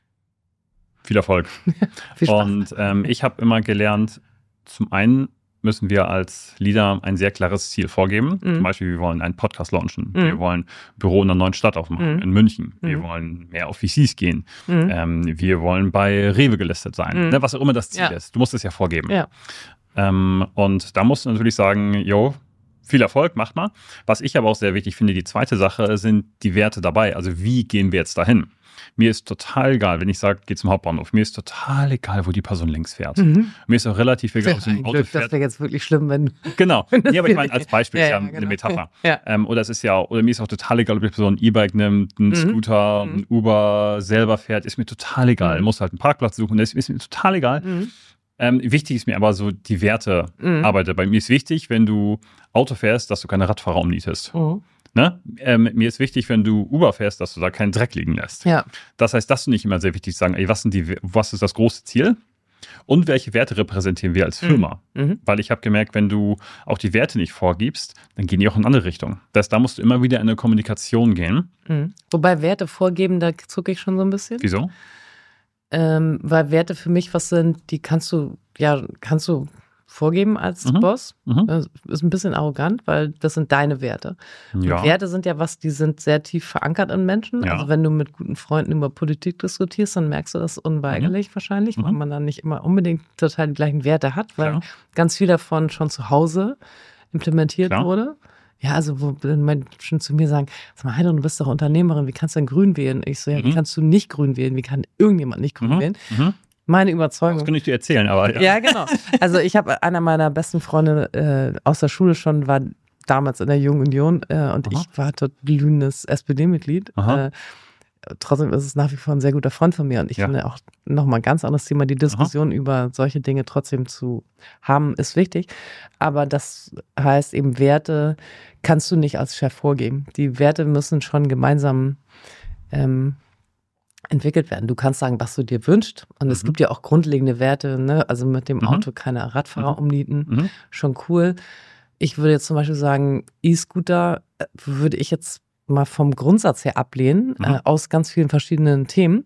Viel Erfolg. Viel Spaß. Und ähm, ich habe immer gelernt, zum einen müssen wir als Leader ein sehr klares Ziel vorgeben. Mhm. Zum Beispiel, wir wollen einen Podcast launchen. Mhm. Wir wollen Büro in einer neuen Stadt aufmachen, mhm. in München. Wir mhm. wollen mehr auf V Cs gehen. Mhm. Ähm, wir wollen bei Rewe gelistet sein. Mhm. Ne, was auch immer das Ziel ja. ist. Du musst es ja vorgeben. Ja. Ähm, und da musst du natürlich sagen, jo, viel Erfolg, macht mal. Was ich aber auch sehr wichtig finde, die zweite Sache sind die Werte dabei. Also wie gehen wir jetzt dahin? Mir ist total egal, wenn ich sage, geh zum Hauptbahnhof. Mir ist total egal, wo die Person längs fährt. Mhm. Mir ist auch relativ egal, ob sie im Auto Glück, fährt. Das wäre jetzt wirklich schlimm, wenn Genau. Nee, aber ich meine, als Beispiel ja, ist ja, ja eine genau. Metapher. Ja. Ähm, oder es ist ja, oder mir ist auch total egal, ob die Person ein E-Bike nimmt, einen mhm. Scooter, ein Uber selber fährt. Ist mir total egal. Mhm. Muss halt einen Parkplatz suchen. Das ist mir total egal. Mhm. Ähm, wichtig ist mir aber so die Werte mhm. arbeite. Bei mir ist wichtig, wenn du Auto fährst, dass du keine Radfahrer umnietest. Mhm. Ne? Ähm, mir ist wichtig, wenn du Uber fährst, dass du da keinen Dreck liegen lässt. Ja. Das heißt, das ist nicht immer sehr wichtig zu sagen, ey, was, sind die, was ist das große Ziel und welche Werte repräsentieren wir als Firma? Mhm. Weil ich habe gemerkt, wenn du auch die Werte nicht vorgibst, dann gehen die auch in eine andere Richtung. Das heißt, da musst du immer wieder in eine Kommunikation gehen. Mhm. Wobei Werte vorgeben, da zucke ich schon so ein bisschen. Wieso? Ähm, weil Werte für mich was sind, die kannst du, ja, kannst du vorgeben als mhm. Boss. Mhm. Das ist ein bisschen arrogant, weil das sind deine Werte. Ja. Und Werte sind ja was, die sind sehr tief verankert in Menschen. Ja. Also wenn du mit guten Freunden über Politik diskutierst, dann merkst du das unweigerlich mhm. wahrscheinlich, weil mhm. man dann nicht immer unbedingt total die gleichen Werte hat, weil Klar. ganz viel davon schon zu Hause implementiert Klar. wurde. Ja, also wo Menschen zu mir sagen, sag mal, Heidrun, du bist doch Unternehmerin, wie kannst du denn grün wählen? Ich so, ja, mhm. wie kannst du nicht grün wählen? Wie kann irgendjemand nicht grün mhm. wählen? Mhm. Meine Überzeugung. Das kann ich dir erzählen, aber ja. Ja, genau. Also ich habe einer meiner besten Freunde äh, aus der Schule schon, war damals in der Jungen Union äh, und Aha. ich war dort glühendes S P D-Mitglied. Äh, trotzdem ist es nach wie vor ein sehr guter Freund von mir und ich ja. finde auch nochmal ein ganz anderes Thema, die Diskussion Aha. über solche Dinge trotzdem zu haben, ist wichtig. Aber das heißt eben, Werte kannst du nicht als Chef vorgeben. Die Werte müssen schon gemeinsam ähm, entwickelt werden. Du kannst sagen, was du dir wünschst. Und mhm. es gibt ja auch grundlegende Werte, ne? Also mit dem mhm. Auto keine Radfahrer mhm. umnieten. Mhm. Schon cool. Ich würde jetzt zum Beispiel sagen, E-Scooter würde ich jetzt mal vom Grundsatz her ablehnen, mhm. äh, aus ganz vielen verschiedenen Themen.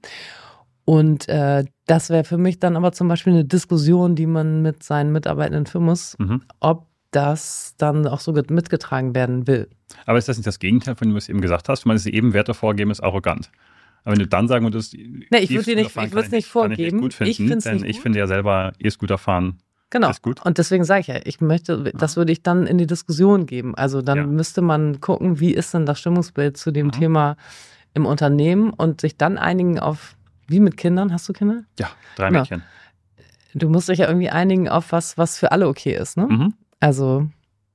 Und äh, das wäre für mich dann aber zum Beispiel eine Diskussion, die man mit seinen Mitarbeitenden führen muss, mhm. ob das dann auch so mitgetragen werden will. Aber ist das nicht das Gegenteil von dem, was du eben gesagt hast? Du meinst, eben Werte vorgeben ist arrogant. Aber wenn du dann sagen würdest, nee, ich würde dir nicht, ich würde es nicht vorgeben. Gut finden, ich denn ich finde ja selber E-Scooter fahren genau. ist gut. Und deswegen sage ich ja, ich möchte, das würde ich dann in die Diskussion geben. Also dann ja. müsste man gucken, wie ist denn das Stimmungsbild zu dem mhm. Thema im Unternehmen und sich dann einigen auf, wie mit Kindern, hast du Kinder? Ja, drei genau. Mädchen. Du musst dich ja irgendwie einigen auf was, was für alle okay ist, ne? Mhm. Also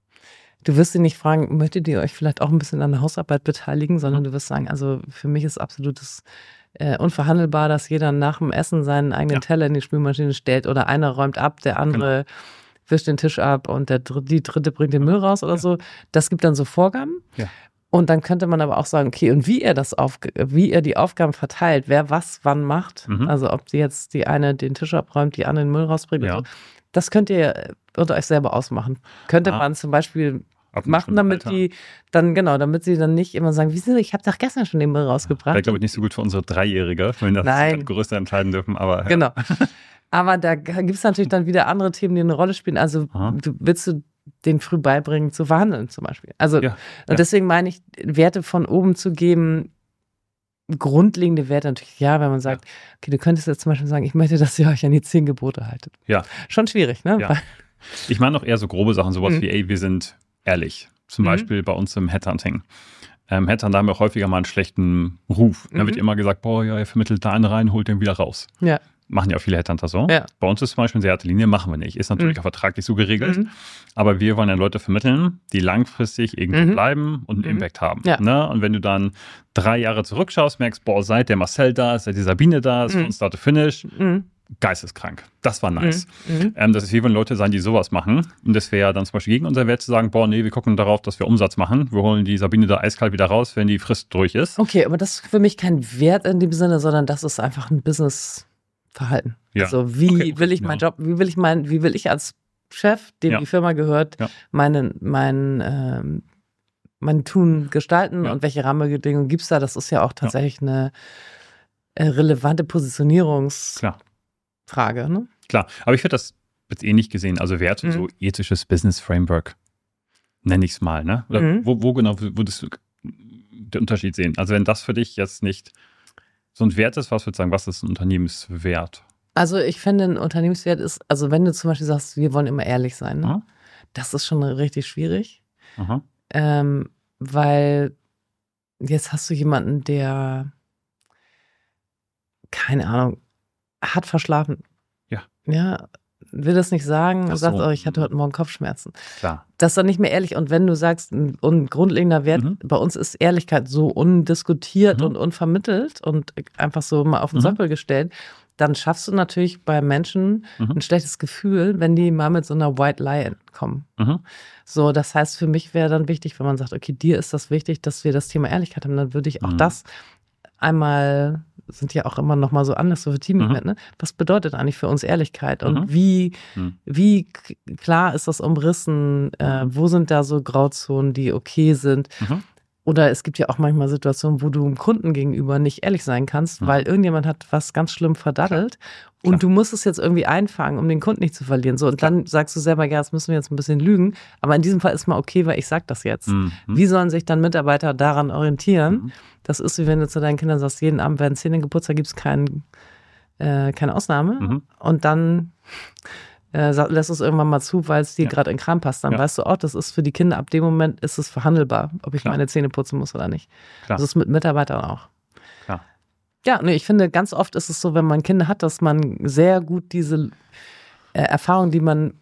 du wirst sie nicht fragen, möchtet ihr euch vielleicht auch ein bisschen an der Hausarbeit beteiligen, sondern du wirst sagen, also für mich ist absolutes äh, unverhandelbar, dass jeder nach dem Essen seinen eigenen ja. Teller in die Spülmaschine stellt oder einer räumt ab, der andere genau. wischt den Tisch ab und der, die dritte bringt den Müll raus oder ja. so. Das gibt dann so Vorgaben. Ja. Und dann könnte man aber auch sagen, okay, und wie er das auf, wie er die Aufgaben verteilt, wer was wann macht, mhm. also ob die jetzt die eine den Tisch abräumt, die andere den Müll rausbringt, ja. so, das könnt ihr unter euch selber ausmachen. Könnte ah. man zum Beispiel machen, damit Alter. die dann, genau, damit sie dann nicht immer sagen, wieso, ich habe doch gestern schon den Müll rausgebracht. Wäre, glaube ich, nicht so gut für unsere Dreijährige, wenn das Nein. größer entscheiden dürfen, aber. Ja. Genau. Aber da gibt es natürlich dann wieder andere Themen, die eine Rolle spielen. Also du, willst du den früh beibringen zu verhandeln zum Beispiel. Also ja, und ja. deswegen meine ich, Werte von oben zu geben, grundlegende Werte natürlich, ja, wenn man sagt, ja. okay, du könntest jetzt zum Beispiel sagen, ich möchte, dass ihr euch an die zehn Gebote haltet. Ja. Schon schwierig, ne? Ja. Ich meine auch eher so grobe Sachen, sowas mhm. wie, ey, wir sind ehrlich. Zum mhm. Beispiel bei uns im Headhunting. Ähm, Headhunter haben wir auch häufiger mal einen schlechten Ruf. Mhm. Da wird immer gesagt, boah, ja, ihr vermittelt da einen rein, holt den wieder raus. Ja. Machen ja auch viele Headhunter so. Ja. Bei uns ist zum Beispiel eine sehr harte Linie, machen wir nicht. Ist natürlich mhm. auch vertraglich so geregelt. Mhm. Aber wir wollen ja Leute vermitteln, die langfristig irgendwo mhm. bleiben und einen mhm. Impact haben. Ja. Ne? Und wenn du dann drei Jahre zurückschaust, merkst, boah, seit der Marcel da ist, seit die Sabine da ist, mhm. von Start to Finish, mhm. geisteskrank. Das war nice. Mhm. Ähm, das ist wie wenn Leute sein, die sowas machen. Und das wäre dann zum Beispiel gegen unser Wert zu sagen, boah, nee, wir gucken darauf, dass wir Umsatz machen. Wir holen die Sabine da eiskalt wieder raus, wenn die Frist durch ist. Okay, aber das ist für mich kein Wert in dem Sinne, sondern das ist einfach ein Business-Verhalten. Ja. Also wie okay, okay, will ich meinen ja. Job, wie will ich mein, wie will ich als Chef, dem ja. die Firma gehört, ja. meinen, mein, ähm, mein Tun gestalten ja. und welche Rahmenbedingungen gibt es da? Das ist ja auch tatsächlich ja. eine äh, relevante Positionierungsfrage. Frage, ne? Klar, aber ich hätte das jetzt ähnlich gesehen. Also Werte, mhm. so ethisches Business-Framework, nenne ich es mal, ne? Oder mhm. wo, wo genau würdest du den Unterschied sehen? Also wenn das für dich jetzt nicht so ein Wert ist, was würdest du sagen, was ist ein Unternehmenswert? Also ich finde, ein Unternehmenswert ist, also wenn du zum Beispiel sagst, wir wollen immer ehrlich sein, ne? Mhm. Das ist schon richtig schwierig. ähm, weil jetzt hast du jemanden, der, keine Ahnung, hat verschlafen. Ja. Ja, will das nicht sagen, so. sagt, oh, ich hatte heute Morgen Kopfschmerzen. Klar. Das ist dann nicht mehr ehrlich. Und wenn du sagst, ein, ein grundlegender Wert, mhm. bei uns ist Ehrlichkeit so undiskutiert mhm. und unvermittelt und einfach so mal auf den mhm. Sockel gestellt, dann schaffst du natürlich bei Menschen mhm. ein schlechtes Gefühl, wenn die mal mit so einer White Lie kommen. Mhm. So, das heißt, für mich wäre dann wichtig, wenn man sagt, okay, dir ist das wichtig, dass wir das Thema Ehrlichkeit haben, dann würde ich auch mhm. das einmal, sind ja auch immer noch mal so anders, so für Team-Event, mhm. ne? Was bedeutet eigentlich für uns Ehrlichkeit? Und mhm. wie, mhm. wie klar ist das umrissen? Äh, wo sind da so Grauzonen, die okay sind? Mhm. Oder es gibt ja auch manchmal Situationen, wo du dem Kunden gegenüber nicht ehrlich sein kannst, mhm. weil irgendjemand hat was ganz schlimm verdattelt. Klar. Und Klar. du musst es jetzt irgendwie einfangen, um den Kunden nicht zu verlieren. So, und Klar. dann sagst du selber, ja, jetzt müssen wir jetzt ein bisschen lügen. Aber in diesem Fall ist mal okay, weil ich sag das jetzt. Mhm. Wie sollen sich dann Mitarbeiter daran orientieren? Mhm. Das ist wie wenn du zu deinen Kindern sagst, jeden Abend werden Zähne geputzt, da gibt es kein, äh, keine Ausnahme. Mhm. Und dann äh, lässt es irgendwann mal zu, weil es dir ja. gerade in den Kram passt. Dann ja. weißt du, oh, das ist für die Kinder, ab dem Moment ist es verhandelbar, ob ich Klar. meine Zähne putzen muss oder nicht. Klar. Das ist mit Mitarbeitern auch. Klar. Ja, nee, ich finde, ganz oft ist es so, wenn man Kinder hat, dass man sehr gut diese äh, Erfahrung, die man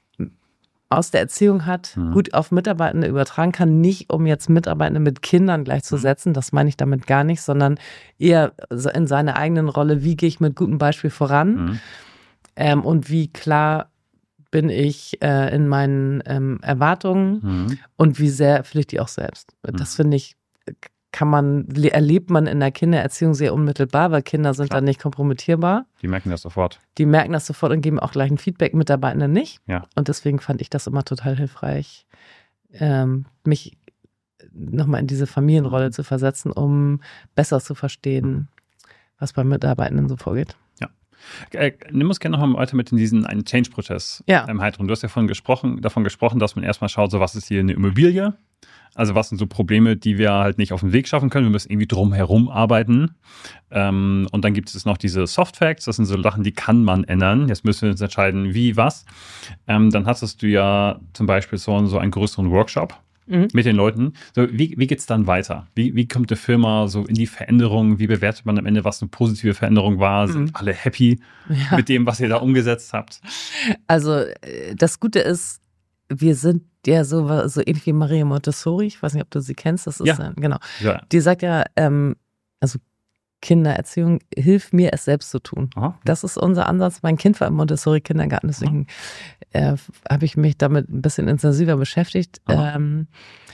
aus der Erziehung hat, mhm. gut auf Mitarbeitende übertragen kann. Nicht, um jetzt Mitarbeitende mit Kindern gleichzusetzen, das meine ich damit gar nicht, sondern eher in seiner eigenen Rolle, wie gehe ich mit gutem Beispiel voran mhm. ähm, und wie klar bin ich äh, in meinen ähm, Erwartungen mhm. und wie sehr erfülle ich die auch selbst. Das finde ich, kann man, erlebt man in der Kindererziehung sehr unmittelbar, weil Kinder sind Klar. dann nicht kompromittierbar. Die merken das sofort. Die merken das sofort und geben auch gleich ein Feedback, Mitarbeitenden nicht. Ja. Und deswegen fand ich das immer total hilfreich, ähm, mich nochmal in diese Familienrolle zu versetzen, um besser zu verstehen, was bei Mitarbeitenden so vorgeht. Ja. Äh, nimm uns gerne nochmal weiter mit in diesen einen Change-Prozess. Ja. Ähm, du hast ja von gesprochen, davon gesprochen, dass man erstmal schaut, so was ist hier eine Immobilie? Also was sind so Probleme, die wir halt nicht auf den Weg schaffen können? Wir müssen irgendwie drum herum arbeiten. Ähm, und dann gibt es noch diese Soft Facts. Das sind so Sachen, die kann man ändern. Jetzt müssen wir uns entscheiden, wie, was. Ähm, dann hattest du ja zum Beispiel so, so einen größeren Workshop mhm. mit den Leuten. So, wie wie geht es dann weiter? Wie, wie kommt eine Firma so in die Veränderung? Wie bewertet man am Ende, was eine positive Veränderung war? Sind mhm. alle happy ja. mit dem, was ihr da umgesetzt habt? Also das Gute ist, wir sind ja so, so ähnlich wie Maria Montessori, ich weiß nicht, ob du sie kennst, das ist ja. ein, genau. Ja. Die sagt ja, ähm, also Kindererziehung, hilf mir es selbst zu tun. Aha. Das ist unser Ansatz. Mein Kind war im Montessori-Kindergarten, deswegen äh, habe ich mich damit ein bisschen intensiver beschäftigt. Ähm,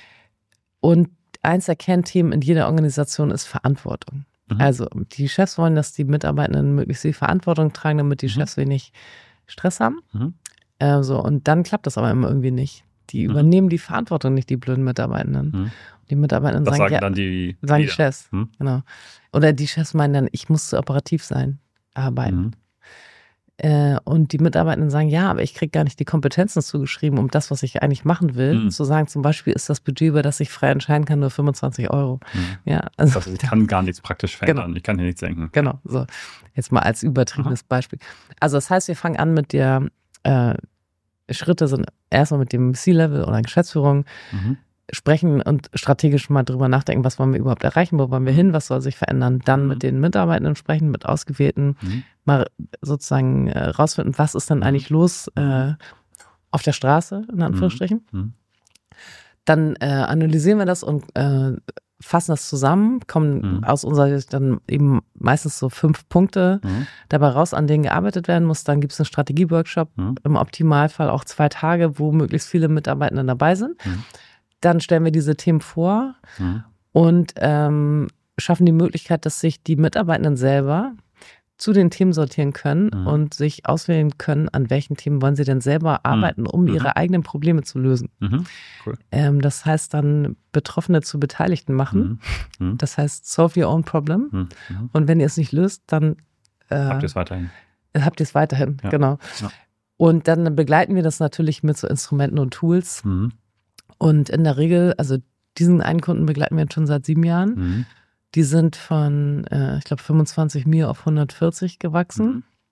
und eins der Kernthemen in jeder Organisation ist Verantwortung. Mhm. Also die Chefs wollen, dass die Mitarbeitenden möglichst viel Verantwortung tragen, damit die mhm. Chefs wenig Stress haben. Mhm. Äh, so, und dann klappt das aber immer irgendwie nicht. Die mhm. übernehmen die Verantwortung nicht, die blöden Mitarbeitenden. Mhm. Die Mitarbeitenden das sagen, sagen ja, dann die, sagen die Chefs. Mhm. Genau. Oder die Chefs meinen dann, ich muss so operativ sein, arbeiten. Mhm. Äh, und die Mitarbeitenden sagen, ja, aber ich kriege gar nicht die Kompetenzen zugeschrieben, um das, was ich eigentlich machen will. Mhm. Zu sagen, zum Beispiel ist das Budget, über das ich frei entscheiden kann, nur fünfundzwanzig Euro. Mhm. Ja, also, das heißt, ich kann gar nichts praktisch verändern. Genau. Ich kann hier nichts denken. Genau, so. Jetzt mal als übertriebenes Aha. Beispiel. Also das heißt, wir fangen an mit der äh, Schritte sind erstmal mit dem C-Level oder Geschäftsführung mhm. sprechen und strategisch mal drüber nachdenken, was wollen wir überhaupt erreichen, wo wollen wir hin, was soll sich verändern. Dann mhm. mit den Mitarbeitenden sprechen, mit Ausgewählten, mhm. mal sozusagen äh, rausfinden, was ist denn eigentlich los äh, auf der Straße, in Anführungsstrichen. Mhm. Dann äh, analysieren wir das und äh, fassen das zusammen, kommen mhm. aus unserer Sicht dann eben meistens so fünf Punkte mhm. dabei raus, an denen gearbeitet werden muss. Dann gibt es einen Strategie-Workshop, mhm. im Optimalfall auch zwei Tage, wo möglichst viele Mitarbeitende dabei sind. Mhm. Dann stellen wir diese Themen vor mhm. und ähm, schaffen die Möglichkeit, dass sich die Mitarbeitenden selber zu den Themen sortieren können mhm. und sich auswählen können, an welchen Themen wollen sie denn selber arbeiten, um mhm. ihre eigenen Probleme zu lösen. Mhm. Cool. Ähm, das heißt dann, Betroffene zu Beteiligten machen. Mhm. Das heißt, solve your own problem. Mhm. Und wenn ihr es nicht löst, dann äh, habt ihr es weiterhin. Habt ihr es weiterhin, ja. genau. Ja. Und dann begleiten wir das natürlich mit so Instrumenten und Tools. Mhm. Und in der Regel, also diesen einen Kunden begleiten wir jetzt schon seit sieben Jahren. Mhm. Die sind von, äh, ich glaube, fünfundzwanzig Mio auf hundertvierzig gewachsen.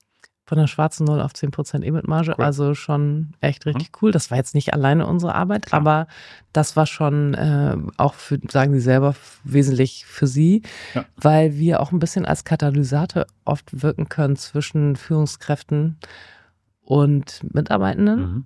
von der schwarzen Null auf zehn Prozent E B I T-Marge. Cool. Also schon echt richtig mhm. cool. Das war jetzt nicht alleine unsere Arbeit, Klar. aber das war schon äh, auch für, sagen sie selber, wesentlich für sie, ja. weil wir auch ein bisschen als Katalysator oft wirken können zwischen Führungskräften und Mitarbeitenden. Mhm.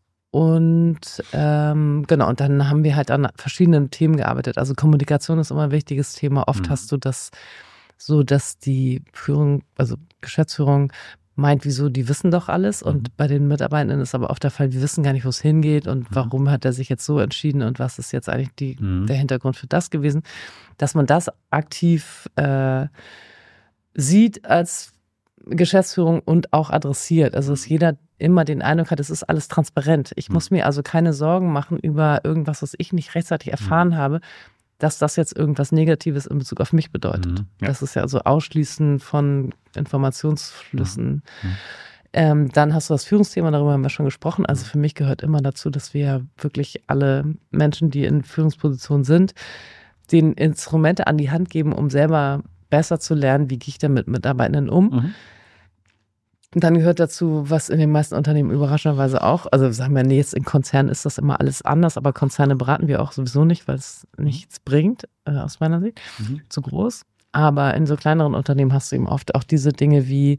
Und ähm, genau, und dann haben wir halt an verschiedenen Themen gearbeitet. Also Kommunikation ist immer ein wichtiges Thema. Oft mhm. hast du das so, dass die Führung, also Geschäftsführung meint, wieso, die wissen doch alles. Und mhm. bei den Mitarbeitenden ist aber oft der Fall, wir wissen gar nicht, wo es hingeht und mhm. warum hat er sich jetzt so entschieden und was ist jetzt eigentlich die, mhm. der Hintergrund für das gewesen. Dass man das aktiv äh, sieht als Geschäftsführung und auch adressiert. Also dass jeder immer den Eindruck hat, es ist alles transparent. Ich mhm. muss mir also keine Sorgen machen über irgendwas, was ich nicht rechtzeitig erfahren mhm. habe, dass das jetzt irgendwas Negatives in Bezug auf mich bedeutet. Mhm, ja. Das ist ja also Ausschließen von Informationsflüssen. Mhm. Ähm, dann hast du das Führungsthema, darüber haben wir schon gesprochen. Also für mich gehört immer dazu, dass wir wirklich alle Menschen, die in Führungspositionen sind, denen Instrumente an die Hand geben, um selber besser zu lernen, wie gehe ich denn mit Mitarbeitenden um. Mhm. Und dann gehört dazu, was in den meisten Unternehmen überraschenderweise auch, also sagen wir, nee, jetzt in Konzernen ist das immer alles anders, aber Konzerne beraten wir auch sowieso nicht, weil es nichts bringt, äh, aus meiner Sicht, mhm. zu groß. Aber in so kleineren Unternehmen hast du eben oft auch diese Dinge wie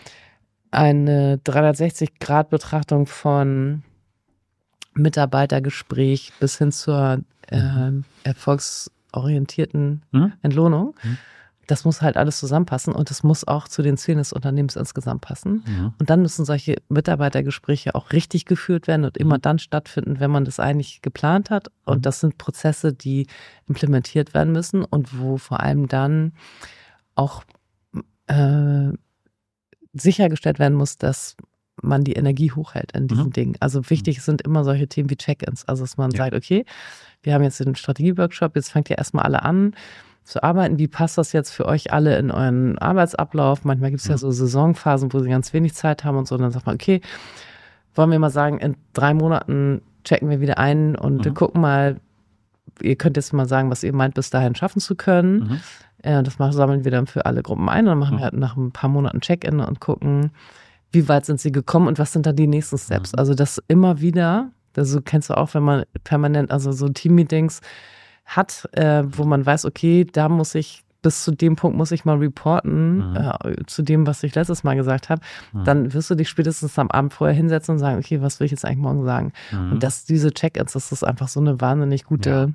eine dreihundertsechzig Grad Betrachtung von Mitarbeitergespräch bis hin zur äh, erfolgsorientierten mhm. Entlohnung. Mhm. Das muss halt alles zusammenpassen und es muss auch zu den Zielen des Unternehmens insgesamt passen. Mhm. Und dann müssen solche Mitarbeitergespräche auch richtig geführt werden und immer dann stattfinden, wenn man das eigentlich geplant hat. Und mhm. das sind Prozesse, die implementiert werden müssen und wo vor allem dann auch äh, sichergestellt werden muss, dass man die Energie hochhält in diesen mhm. Dingen. Also wichtig sind immer solche Themen wie Check-ins. Also dass man ja. sagt, okay, wir haben jetzt den Strategie-Workshop, jetzt fangt ihr erstmal alle an zu arbeiten. Wie passt das jetzt für euch alle in euren Arbeitsablauf? Manchmal gibt es ja. ja so Saisonphasen, wo sie ganz wenig Zeit haben und so. Und dann sagt man, okay, wollen wir mal sagen, in drei Monaten checken wir wieder ein und mhm. gucken mal, ihr könnt jetzt mal sagen, was ihr meint, bis dahin schaffen zu können. Mhm. Äh, das machen, sammeln wir dann für alle Gruppen ein und dann machen mhm. wir halt nach ein paar Monaten Check-in und gucken, wie weit sind sie gekommen und was sind da die nächsten Steps. Mhm. Also das immer wieder, also kennst du auch, wenn man permanent, also so Team-Meetings hat, äh, wo man weiß, okay, da muss ich, bis zu dem Punkt muss ich mal reporten, mhm. äh, zu dem, was ich letztes Mal gesagt habe, mhm. dann wirst du dich spätestens am Abend vorher hinsetzen und sagen, okay, was will ich jetzt eigentlich morgen sagen? Mhm. Und das, diese Check-ins, das ist einfach so eine wahnsinnig gute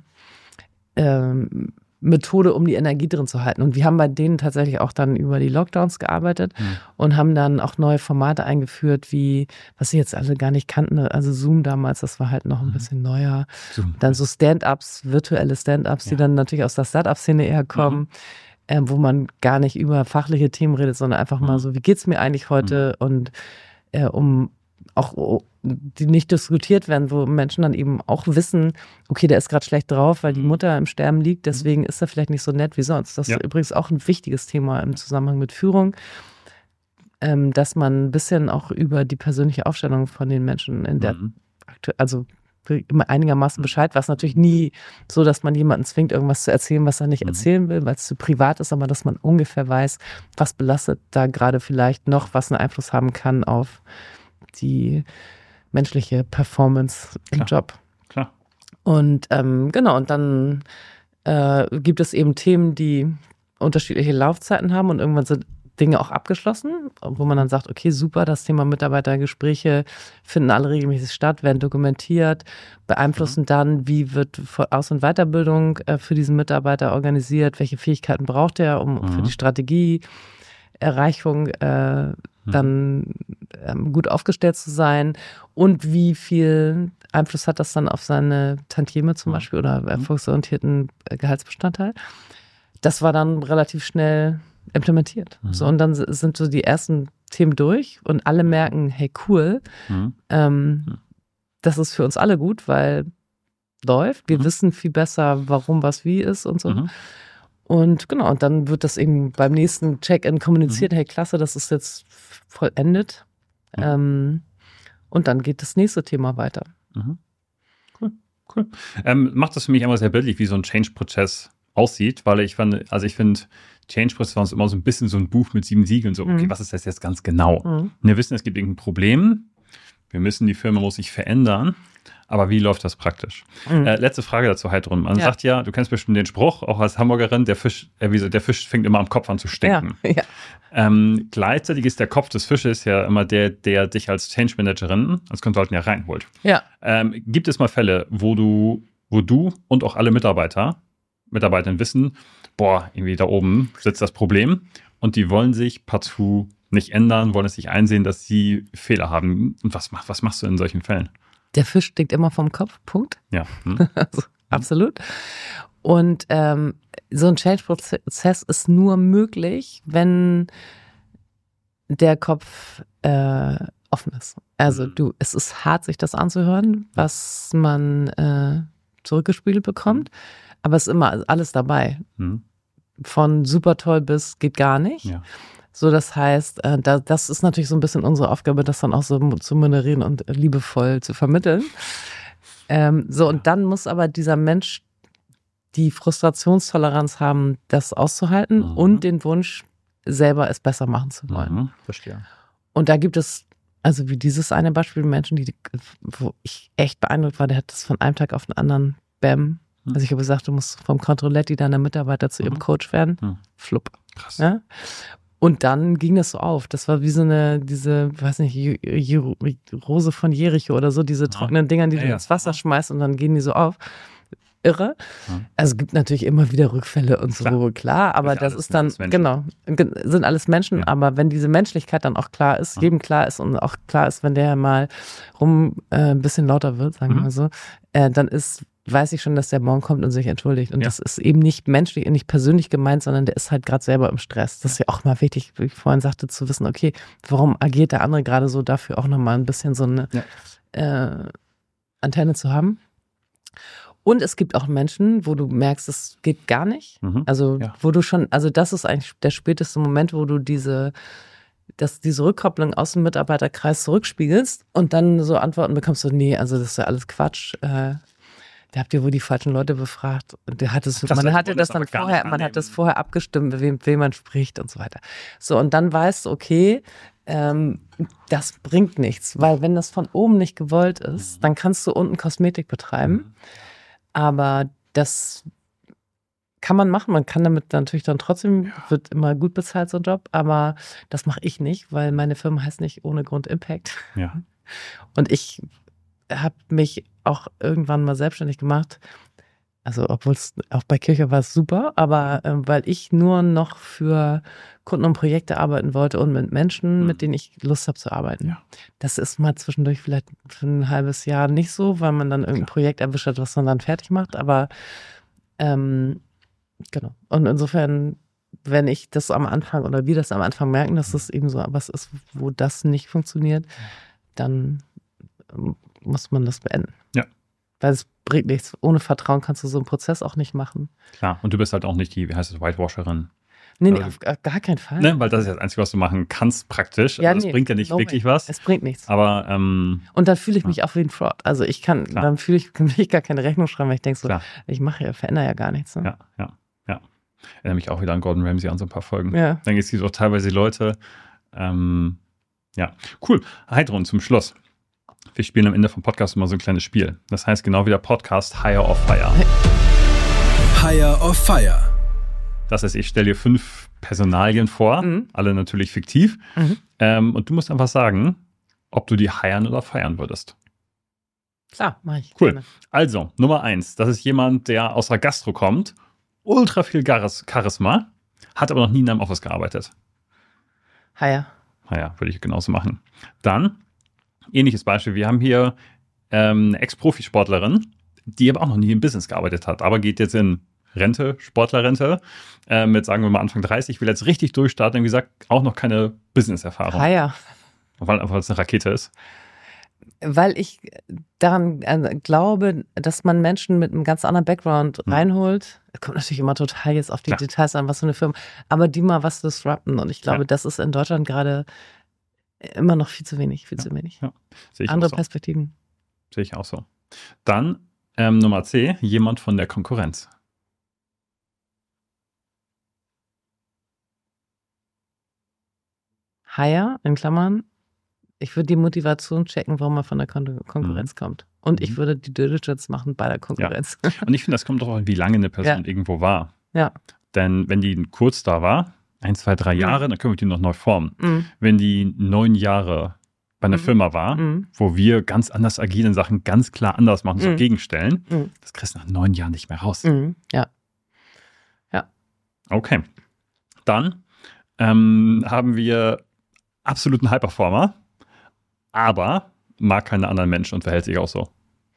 ja. ähm, Methode, um die Energie drin zu halten. Und wir haben bei denen tatsächlich auch dann über die Lockdowns gearbeitet mhm. und haben dann auch neue Formate eingeführt, wie, was sie jetzt alle gar nicht kannten, also Zoom damals, das war halt noch ein mhm. bisschen neuer. Zoom. Dann so Stand-ups, virtuelle Stand-ups, ja. die dann natürlich aus der Start-up-Szene eher kommen, mhm. ähm, wo man gar nicht über fachliche Themen redet, sondern einfach mhm. mal so, wie geht's mir eigentlich heute? Mhm. Und äh, um auch die nicht diskutiert werden, wo Menschen dann eben auch wissen, okay, der ist gerade schlecht drauf, weil die Mutter im Sterben liegt, deswegen ist er vielleicht nicht so nett wie sonst. Das ja. ist übrigens auch ein wichtiges Thema im Zusammenhang mit Führung, ähm, dass man ein bisschen auch über die persönliche Aufstellung von den Menschen in der, mhm. also immer einigermaßen Bescheid, was natürlich nie so, dass man jemanden zwingt, irgendwas zu erzählen, was er nicht mhm. erzählen will, weil es zu privat ist, aber dass man ungefähr weiß, was belastet da gerade vielleicht noch, was einen Einfluss haben kann auf die menschliche Performance im Klar. Job. Klar. Und ähm, genau, und dann äh, gibt es eben Themen, die unterschiedliche Laufzeiten haben und irgendwann sind Dinge auch abgeschlossen, wo man dann sagt, okay, super, das Thema Mitarbeitergespräche finden alle regelmäßig statt, werden dokumentiert, beeinflussen mhm. dann, wie wird Aus- und Weiterbildung äh, für diesen Mitarbeiter organisiert, welche Fähigkeiten braucht er, um mhm. für die Strategieerreichung äh, dann ähm, gut aufgestellt zu sein und wie viel Einfluss hat das dann auf seine Tantieme zum Beispiel oder erfolgsorientierten Gehaltsbestandteil. Das war dann relativ schnell implementiert. Mhm. So, und dann sind so die ersten Themen durch und alle merken, hey cool, mhm. ähm, das ist für uns alle gut, weil läuft. Wir mhm. wissen viel besser, warum was wie ist und so. Mhm. Und genau, und dann wird das eben beim nächsten Check-in kommuniziert, mhm. hey klasse, das ist jetzt vollendet. Mhm. Ähm, und dann geht das nächste Thema weiter. Mhm. Cool, cool. Ähm, macht das für mich einmal sehr bildlich, wie so ein Change-Prozess aussieht, weil ich fand, also ich finde, Change-Prozess war uns immer so ein bisschen so ein Buch mit sieben Siegeln, so, okay, mhm. was ist das jetzt ganz genau? Mhm. Wir wissen, es gibt irgendein Problem, wir müssen, die Firma muss sich verändern, aber wie läuft das praktisch? Mhm. Äh, letzte Frage dazu, Heidrun. Man ja. sagt ja, du kennst bestimmt den Spruch, auch als Hamburgerin, der Fisch, äh, wie so, der Fisch fängt immer am Kopf an zu stinken. Ja. Ja. Ähm, gleichzeitig ist der Kopf des Fisches ja immer der, der dich als Change Managerin, als Consultant ja reinholt. Ja. Ähm, gibt es mal Fälle, wo du, wo du und auch alle Mitarbeiter, Mitarbeiterinnen wissen, boah, irgendwie da oben sitzt das Problem und die wollen sich partout nicht ändern, wollen es nicht einsehen, dass sie Fehler haben. Und was, mach, was machst du in solchen Fällen? Der Fisch stinkt immer vom Kopf, Punkt. Ja. Hm. Also, absolut. Und ähm, so ein Change-Prozess ist nur möglich, wenn der Kopf äh, offen ist. Also du, es ist hart, sich das anzuhören, was man äh, zurückgespiegelt bekommt, aber es ist immer alles dabei. Mhm. Von super toll bis geht gar nicht. Ja. So, das heißt, äh, da, das ist natürlich so ein bisschen unsere Aufgabe, das dann auch so zu moderieren und liebevoll zu vermitteln. Ähm, so, und dann muss aber dieser Mensch die Frustrationstoleranz haben, das auszuhalten mhm. und den Wunsch, selber es besser machen zu wollen. Mhm. Verstehe. Und da gibt es, also wie dieses eine Beispiel, Menschen, die, wo ich echt beeindruckt war, der hat das von einem Tag auf den anderen, bam. Mhm. Also ich habe gesagt, du musst vom Controletti deiner Mitarbeiter zu mhm. ihrem Coach werden. Mhm. Flupp. Krass. Ja? Und dann ging das so auf. Das war wie so eine, diese, weiß nicht, J- J- Rose von Jericho oder so, diese trockenen Dinger, die ja, du ja. ins Wasser schmeißt und dann gehen die so auf. Irre. Ja. Also es gibt natürlich immer wieder Rückfälle und so, klar, klar aber das ist dann, genau, sind alles Menschen, ja. aber wenn diese Menschlichkeit dann auch klar ist, ja. jedem klar ist und auch klar ist, wenn der mal rum äh, ein bisschen lauter wird, sagen wir mhm. mal so, äh, dann ist, weiß ich schon, dass der morgen kommt und sich entschuldigt. Und ja. das ist eben nicht menschlich, nicht persönlich gemeint, sondern der ist halt gerade selber im Stress. Das ist ja auch mal wichtig, wie ich vorhin sagte, zu wissen, okay, warum agiert der andere gerade so, dafür auch nochmal ein bisschen so eine ja. äh, Antenne zu haben. Und es gibt auch Menschen, wo du merkst, es geht gar nicht. Mhm. Also, ja. wo du schon, also das ist eigentlich der späteste Moment, wo du diese, dass diese Rückkopplung aus dem Mitarbeiterkreis zurückspiegelst und dann so Antworten bekommst, so, nee, also das ist ja alles Quatsch. Äh, da habt ihr wohl die falschen Leute befragt. Und der hat es, Krass, man hatte das dann vorher, man hat das vorher abgestimmt, mit wem, wem man spricht und so weiter. So, und dann weißt du, okay, ähm, das bringt nichts, weil wenn das von oben nicht gewollt ist, mhm. dann kannst du unten Kosmetik betreiben. Mhm. Aber das kann man machen. Man kann damit natürlich dann trotzdem, ja. wird immer gut bezahlt, so ein Job. Aber das mache ich nicht, weil meine Firma heißt nicht ohne Grund Impact. Ja. Und ich habe mich auch irgendwann mal selbstständig gemacht. Also, obwohl es auch bei Kirche war es super, aber äh, weil ich nur noch für Kunden und Projekte arbeiten wollte und mit Menschen, mhm. mit denen ich Lust habe zu arbeiten. Ja. Das ist mal zwischendurch vielleicht für ein halbes Jahr nicht so, weil man dann irgendein Klar. Projekt erwischt hat, was man dann fertig macht. Aber ähm, genau. Und insofern, wenn ich das am Anfang oder wir das am Anfang merken, dass das eben so was ist, wo das nicht funktioniert, dann ähm, muss man das beenden. Ja. Weil es bringt nichts. Ohne Vertrauen kannst du so einen Prozess auch nicht machen. Klar, und du bist halt auch nicht die, wie heißt es, Whitewasherin. Nee, nee, auf gar keinen Fall. Ne, weil das ist ja das Einzige, was du machen kannst, praktisch. Ja, also das nee, bringt ja nicht no wirklich way. was. Es bringt nichts. Aber, ähm, und dann fühle ich mich ja. auch wie ein Fraud. Also ich kann, Klar. dann fühle ich, kann ich gar keine Rechnung schreiben, weil ich denke so, Klar. ich mache ja, verändere ja gar nichts. Ne? Ja, ja, ja. Ich erinnere mich auch wieder an Gordon Ramsay an so ein paar Folgen. Ja. Dann gibt es auch teilweise Leute, ähm, ja, cool. Heidrun, zum Schluss. Wir spielen am Ende vom Podcast immer so ein kleines Spiel. Das heißt genau wie der Podcast Hire or Fire. Hire or Fire. Das heißt, ich stelle dir fünf Personalien vor, mhm. alle natürlich fiktiv. Mhm. Ähm, und du musst einfach sagen, ob du die hiren oder feiern würdest. Klar, mach ich. Cool. Gerne. Also, Nummer eins. Das ist jemand, der aus der Gastro kommt, ultra viel Charisma, hat aber noch nie in einem Office gearbeitet. Hire. Hire, würde ich genauso machen. Dann ähnliches Beispiel. Wir haben hier ähm, eine Ex-Profisportlerin, die aber auch noch nie im Business gearbeitet hat, aber geht jetzt in Rente, Sportlerrente, äh, mit, sagen wir mal, Anfang dreißig, will jetzt richtig durchstarten und wie gesagt, auch noch keine Business-Erfahrung. Ah ja. Weil einfach es eine Rakete ist. Weil ich daran äh, glaube, dass man Menschen mit einem ganz anderen Background hm. reinholt. Es kommt natürlich immer total jetzt auf die ja. Details an, was für eine Firma, aber die mal was disrupten. Und ich glaube, ja. das ist in Deutschland gerade immer noch viel zu wenig, viel ja. zu wenig. Ja. Sehe ich Andere auch so. Perspektiven. Sehe ich auch so. Dann ähm, Nummer C, jemand von der Konkurrenz. Hire, in Klammern, ich würde die Motivation checken, warum man von der Kon- Konkurrenz mhm. kommt. Und ich würde die Diligence machen bei der Konkurrenz. Ja. Und ich finde, das kommt doch an, wie lange eine Person ja. irgendwo war. Ja. Denn wenn die kurz da war, ein, zwei, drei Jahre, mhm. dann können wir die noch neu formen. Mhm. Wenn die neun Jahre bei einer mhm. Firma war, mhm. wo wir ganz anders agilen Sachen ganz klar anders machen, so mhm. gegenstellen, mhm. das kriegst du nach neun Jahren nicht mehr raus. Mhm. Ja. Ja. Okay. Dann ähm, haben wir absoluten High-Performer, aber mag keine anderen Menschen und verhält sich auch so.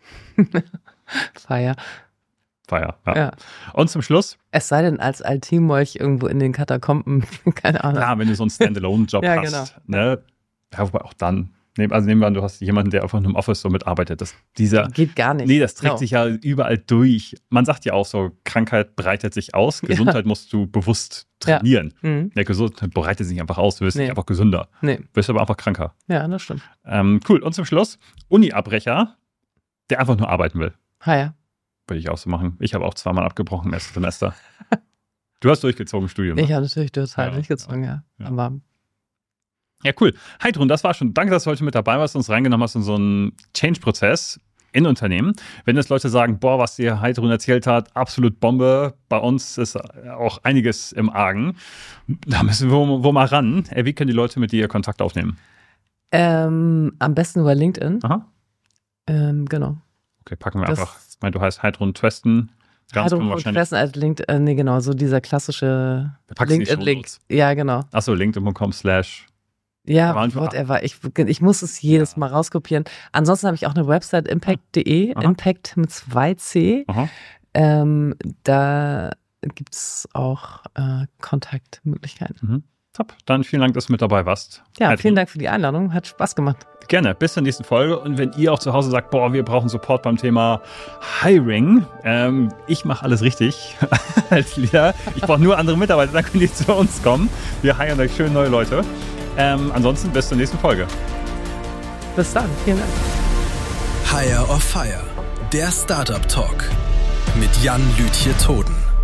Feier. Feier, ja. ja. Und zum Schluss. Es sei denn, als Altimolch irgendwo in den Katakomben, keine Ahnung. Klar, wenn du so einen Standalone-Job ja, hast. Genau. Ne? Ja, wobei auch dann. Also nehmen wir an, du hast jemanden, der einfach nur im Office so mitarbeitet. Das, dieser, Geht gar nicht. Nee, das trägt no. sich ja überall durch. Man sagt ja auch so, Krankheit breitet sich aus. Gesundheit ja. musst du bewusst trainieren. Ja. Mhm. Ja, Gesundheit breitet sich einfach aus. Du wirst nee. nicht einfach gesünder. Nee. Du wirst aber einfach kranker. Ja, das stimmt. Ähm, cool. Und zum Schluss, Uni-Abbrecher, der einfach nur arbeiten will. Ha, ja. Würde ich auch so machen. Ich habe auch zweimal abgebrochen im ersten Semester. Du hast durchgezogen, Studium. Ich habe natürlich total ja. durchgezogen, ja. ja. Aber ja, cool. Heidrun, das war schon. Danke, dass du heute mit dabei warst und uns reingenommen hast in so einen Change-Prozess in Unternehmen. Wenn jetzt Leute sagen, boah, was dir Heidrun erzählt hat, absolut Bombe, bei uns ist auch einiges im Argen, da müssen wir wo, wo mal ran. Wie können die Leute mit dir Kontakt aufnehmen? Ähm, am besten über LinkedIn. Aha. Ähm, genau. Okay, packen wir das einfach. Ich meine, du heißt Heidrun Twesten. Ganz Heidrun wahrscheinlich. Twesten als LinkedIn, nee, genau, so dieser klassische LinkedIn-Link. Ja, genau. Achso, linkedin punkt com slash Ja, whatever. Ich, ich muss es jedes ja. Mal rauskopieren. Ansonsten habe ich auch eine Website, impact punkt de, Aha. Impact mit zwei C. Ähm, da gibt es auch äh, Kontaktmöglichkeiten. Mhm. Top. Dann vielen Dank, dass du mit dabei warst. Ja, Heidrun. Vielen Dank für die Einladung. Hat Spaß gemacht. Gerne. Bis zur nächsten Folge. Und wenn ihr auch zu Hause sagt, boah, wir brauchen Support beim Thema Hiring, ähm, ich mache alles richtig als Leader. Ich brauche nur andere Mitarbeiter, dann können die zu uns kommen. Wir hiren euch schön neue Leute. Ähm, ansonsten bis zur nächsten Folge. Bis dann. Vielen Dank. Hire or Fire, der Startup Talk mit Jan Lütje Toden.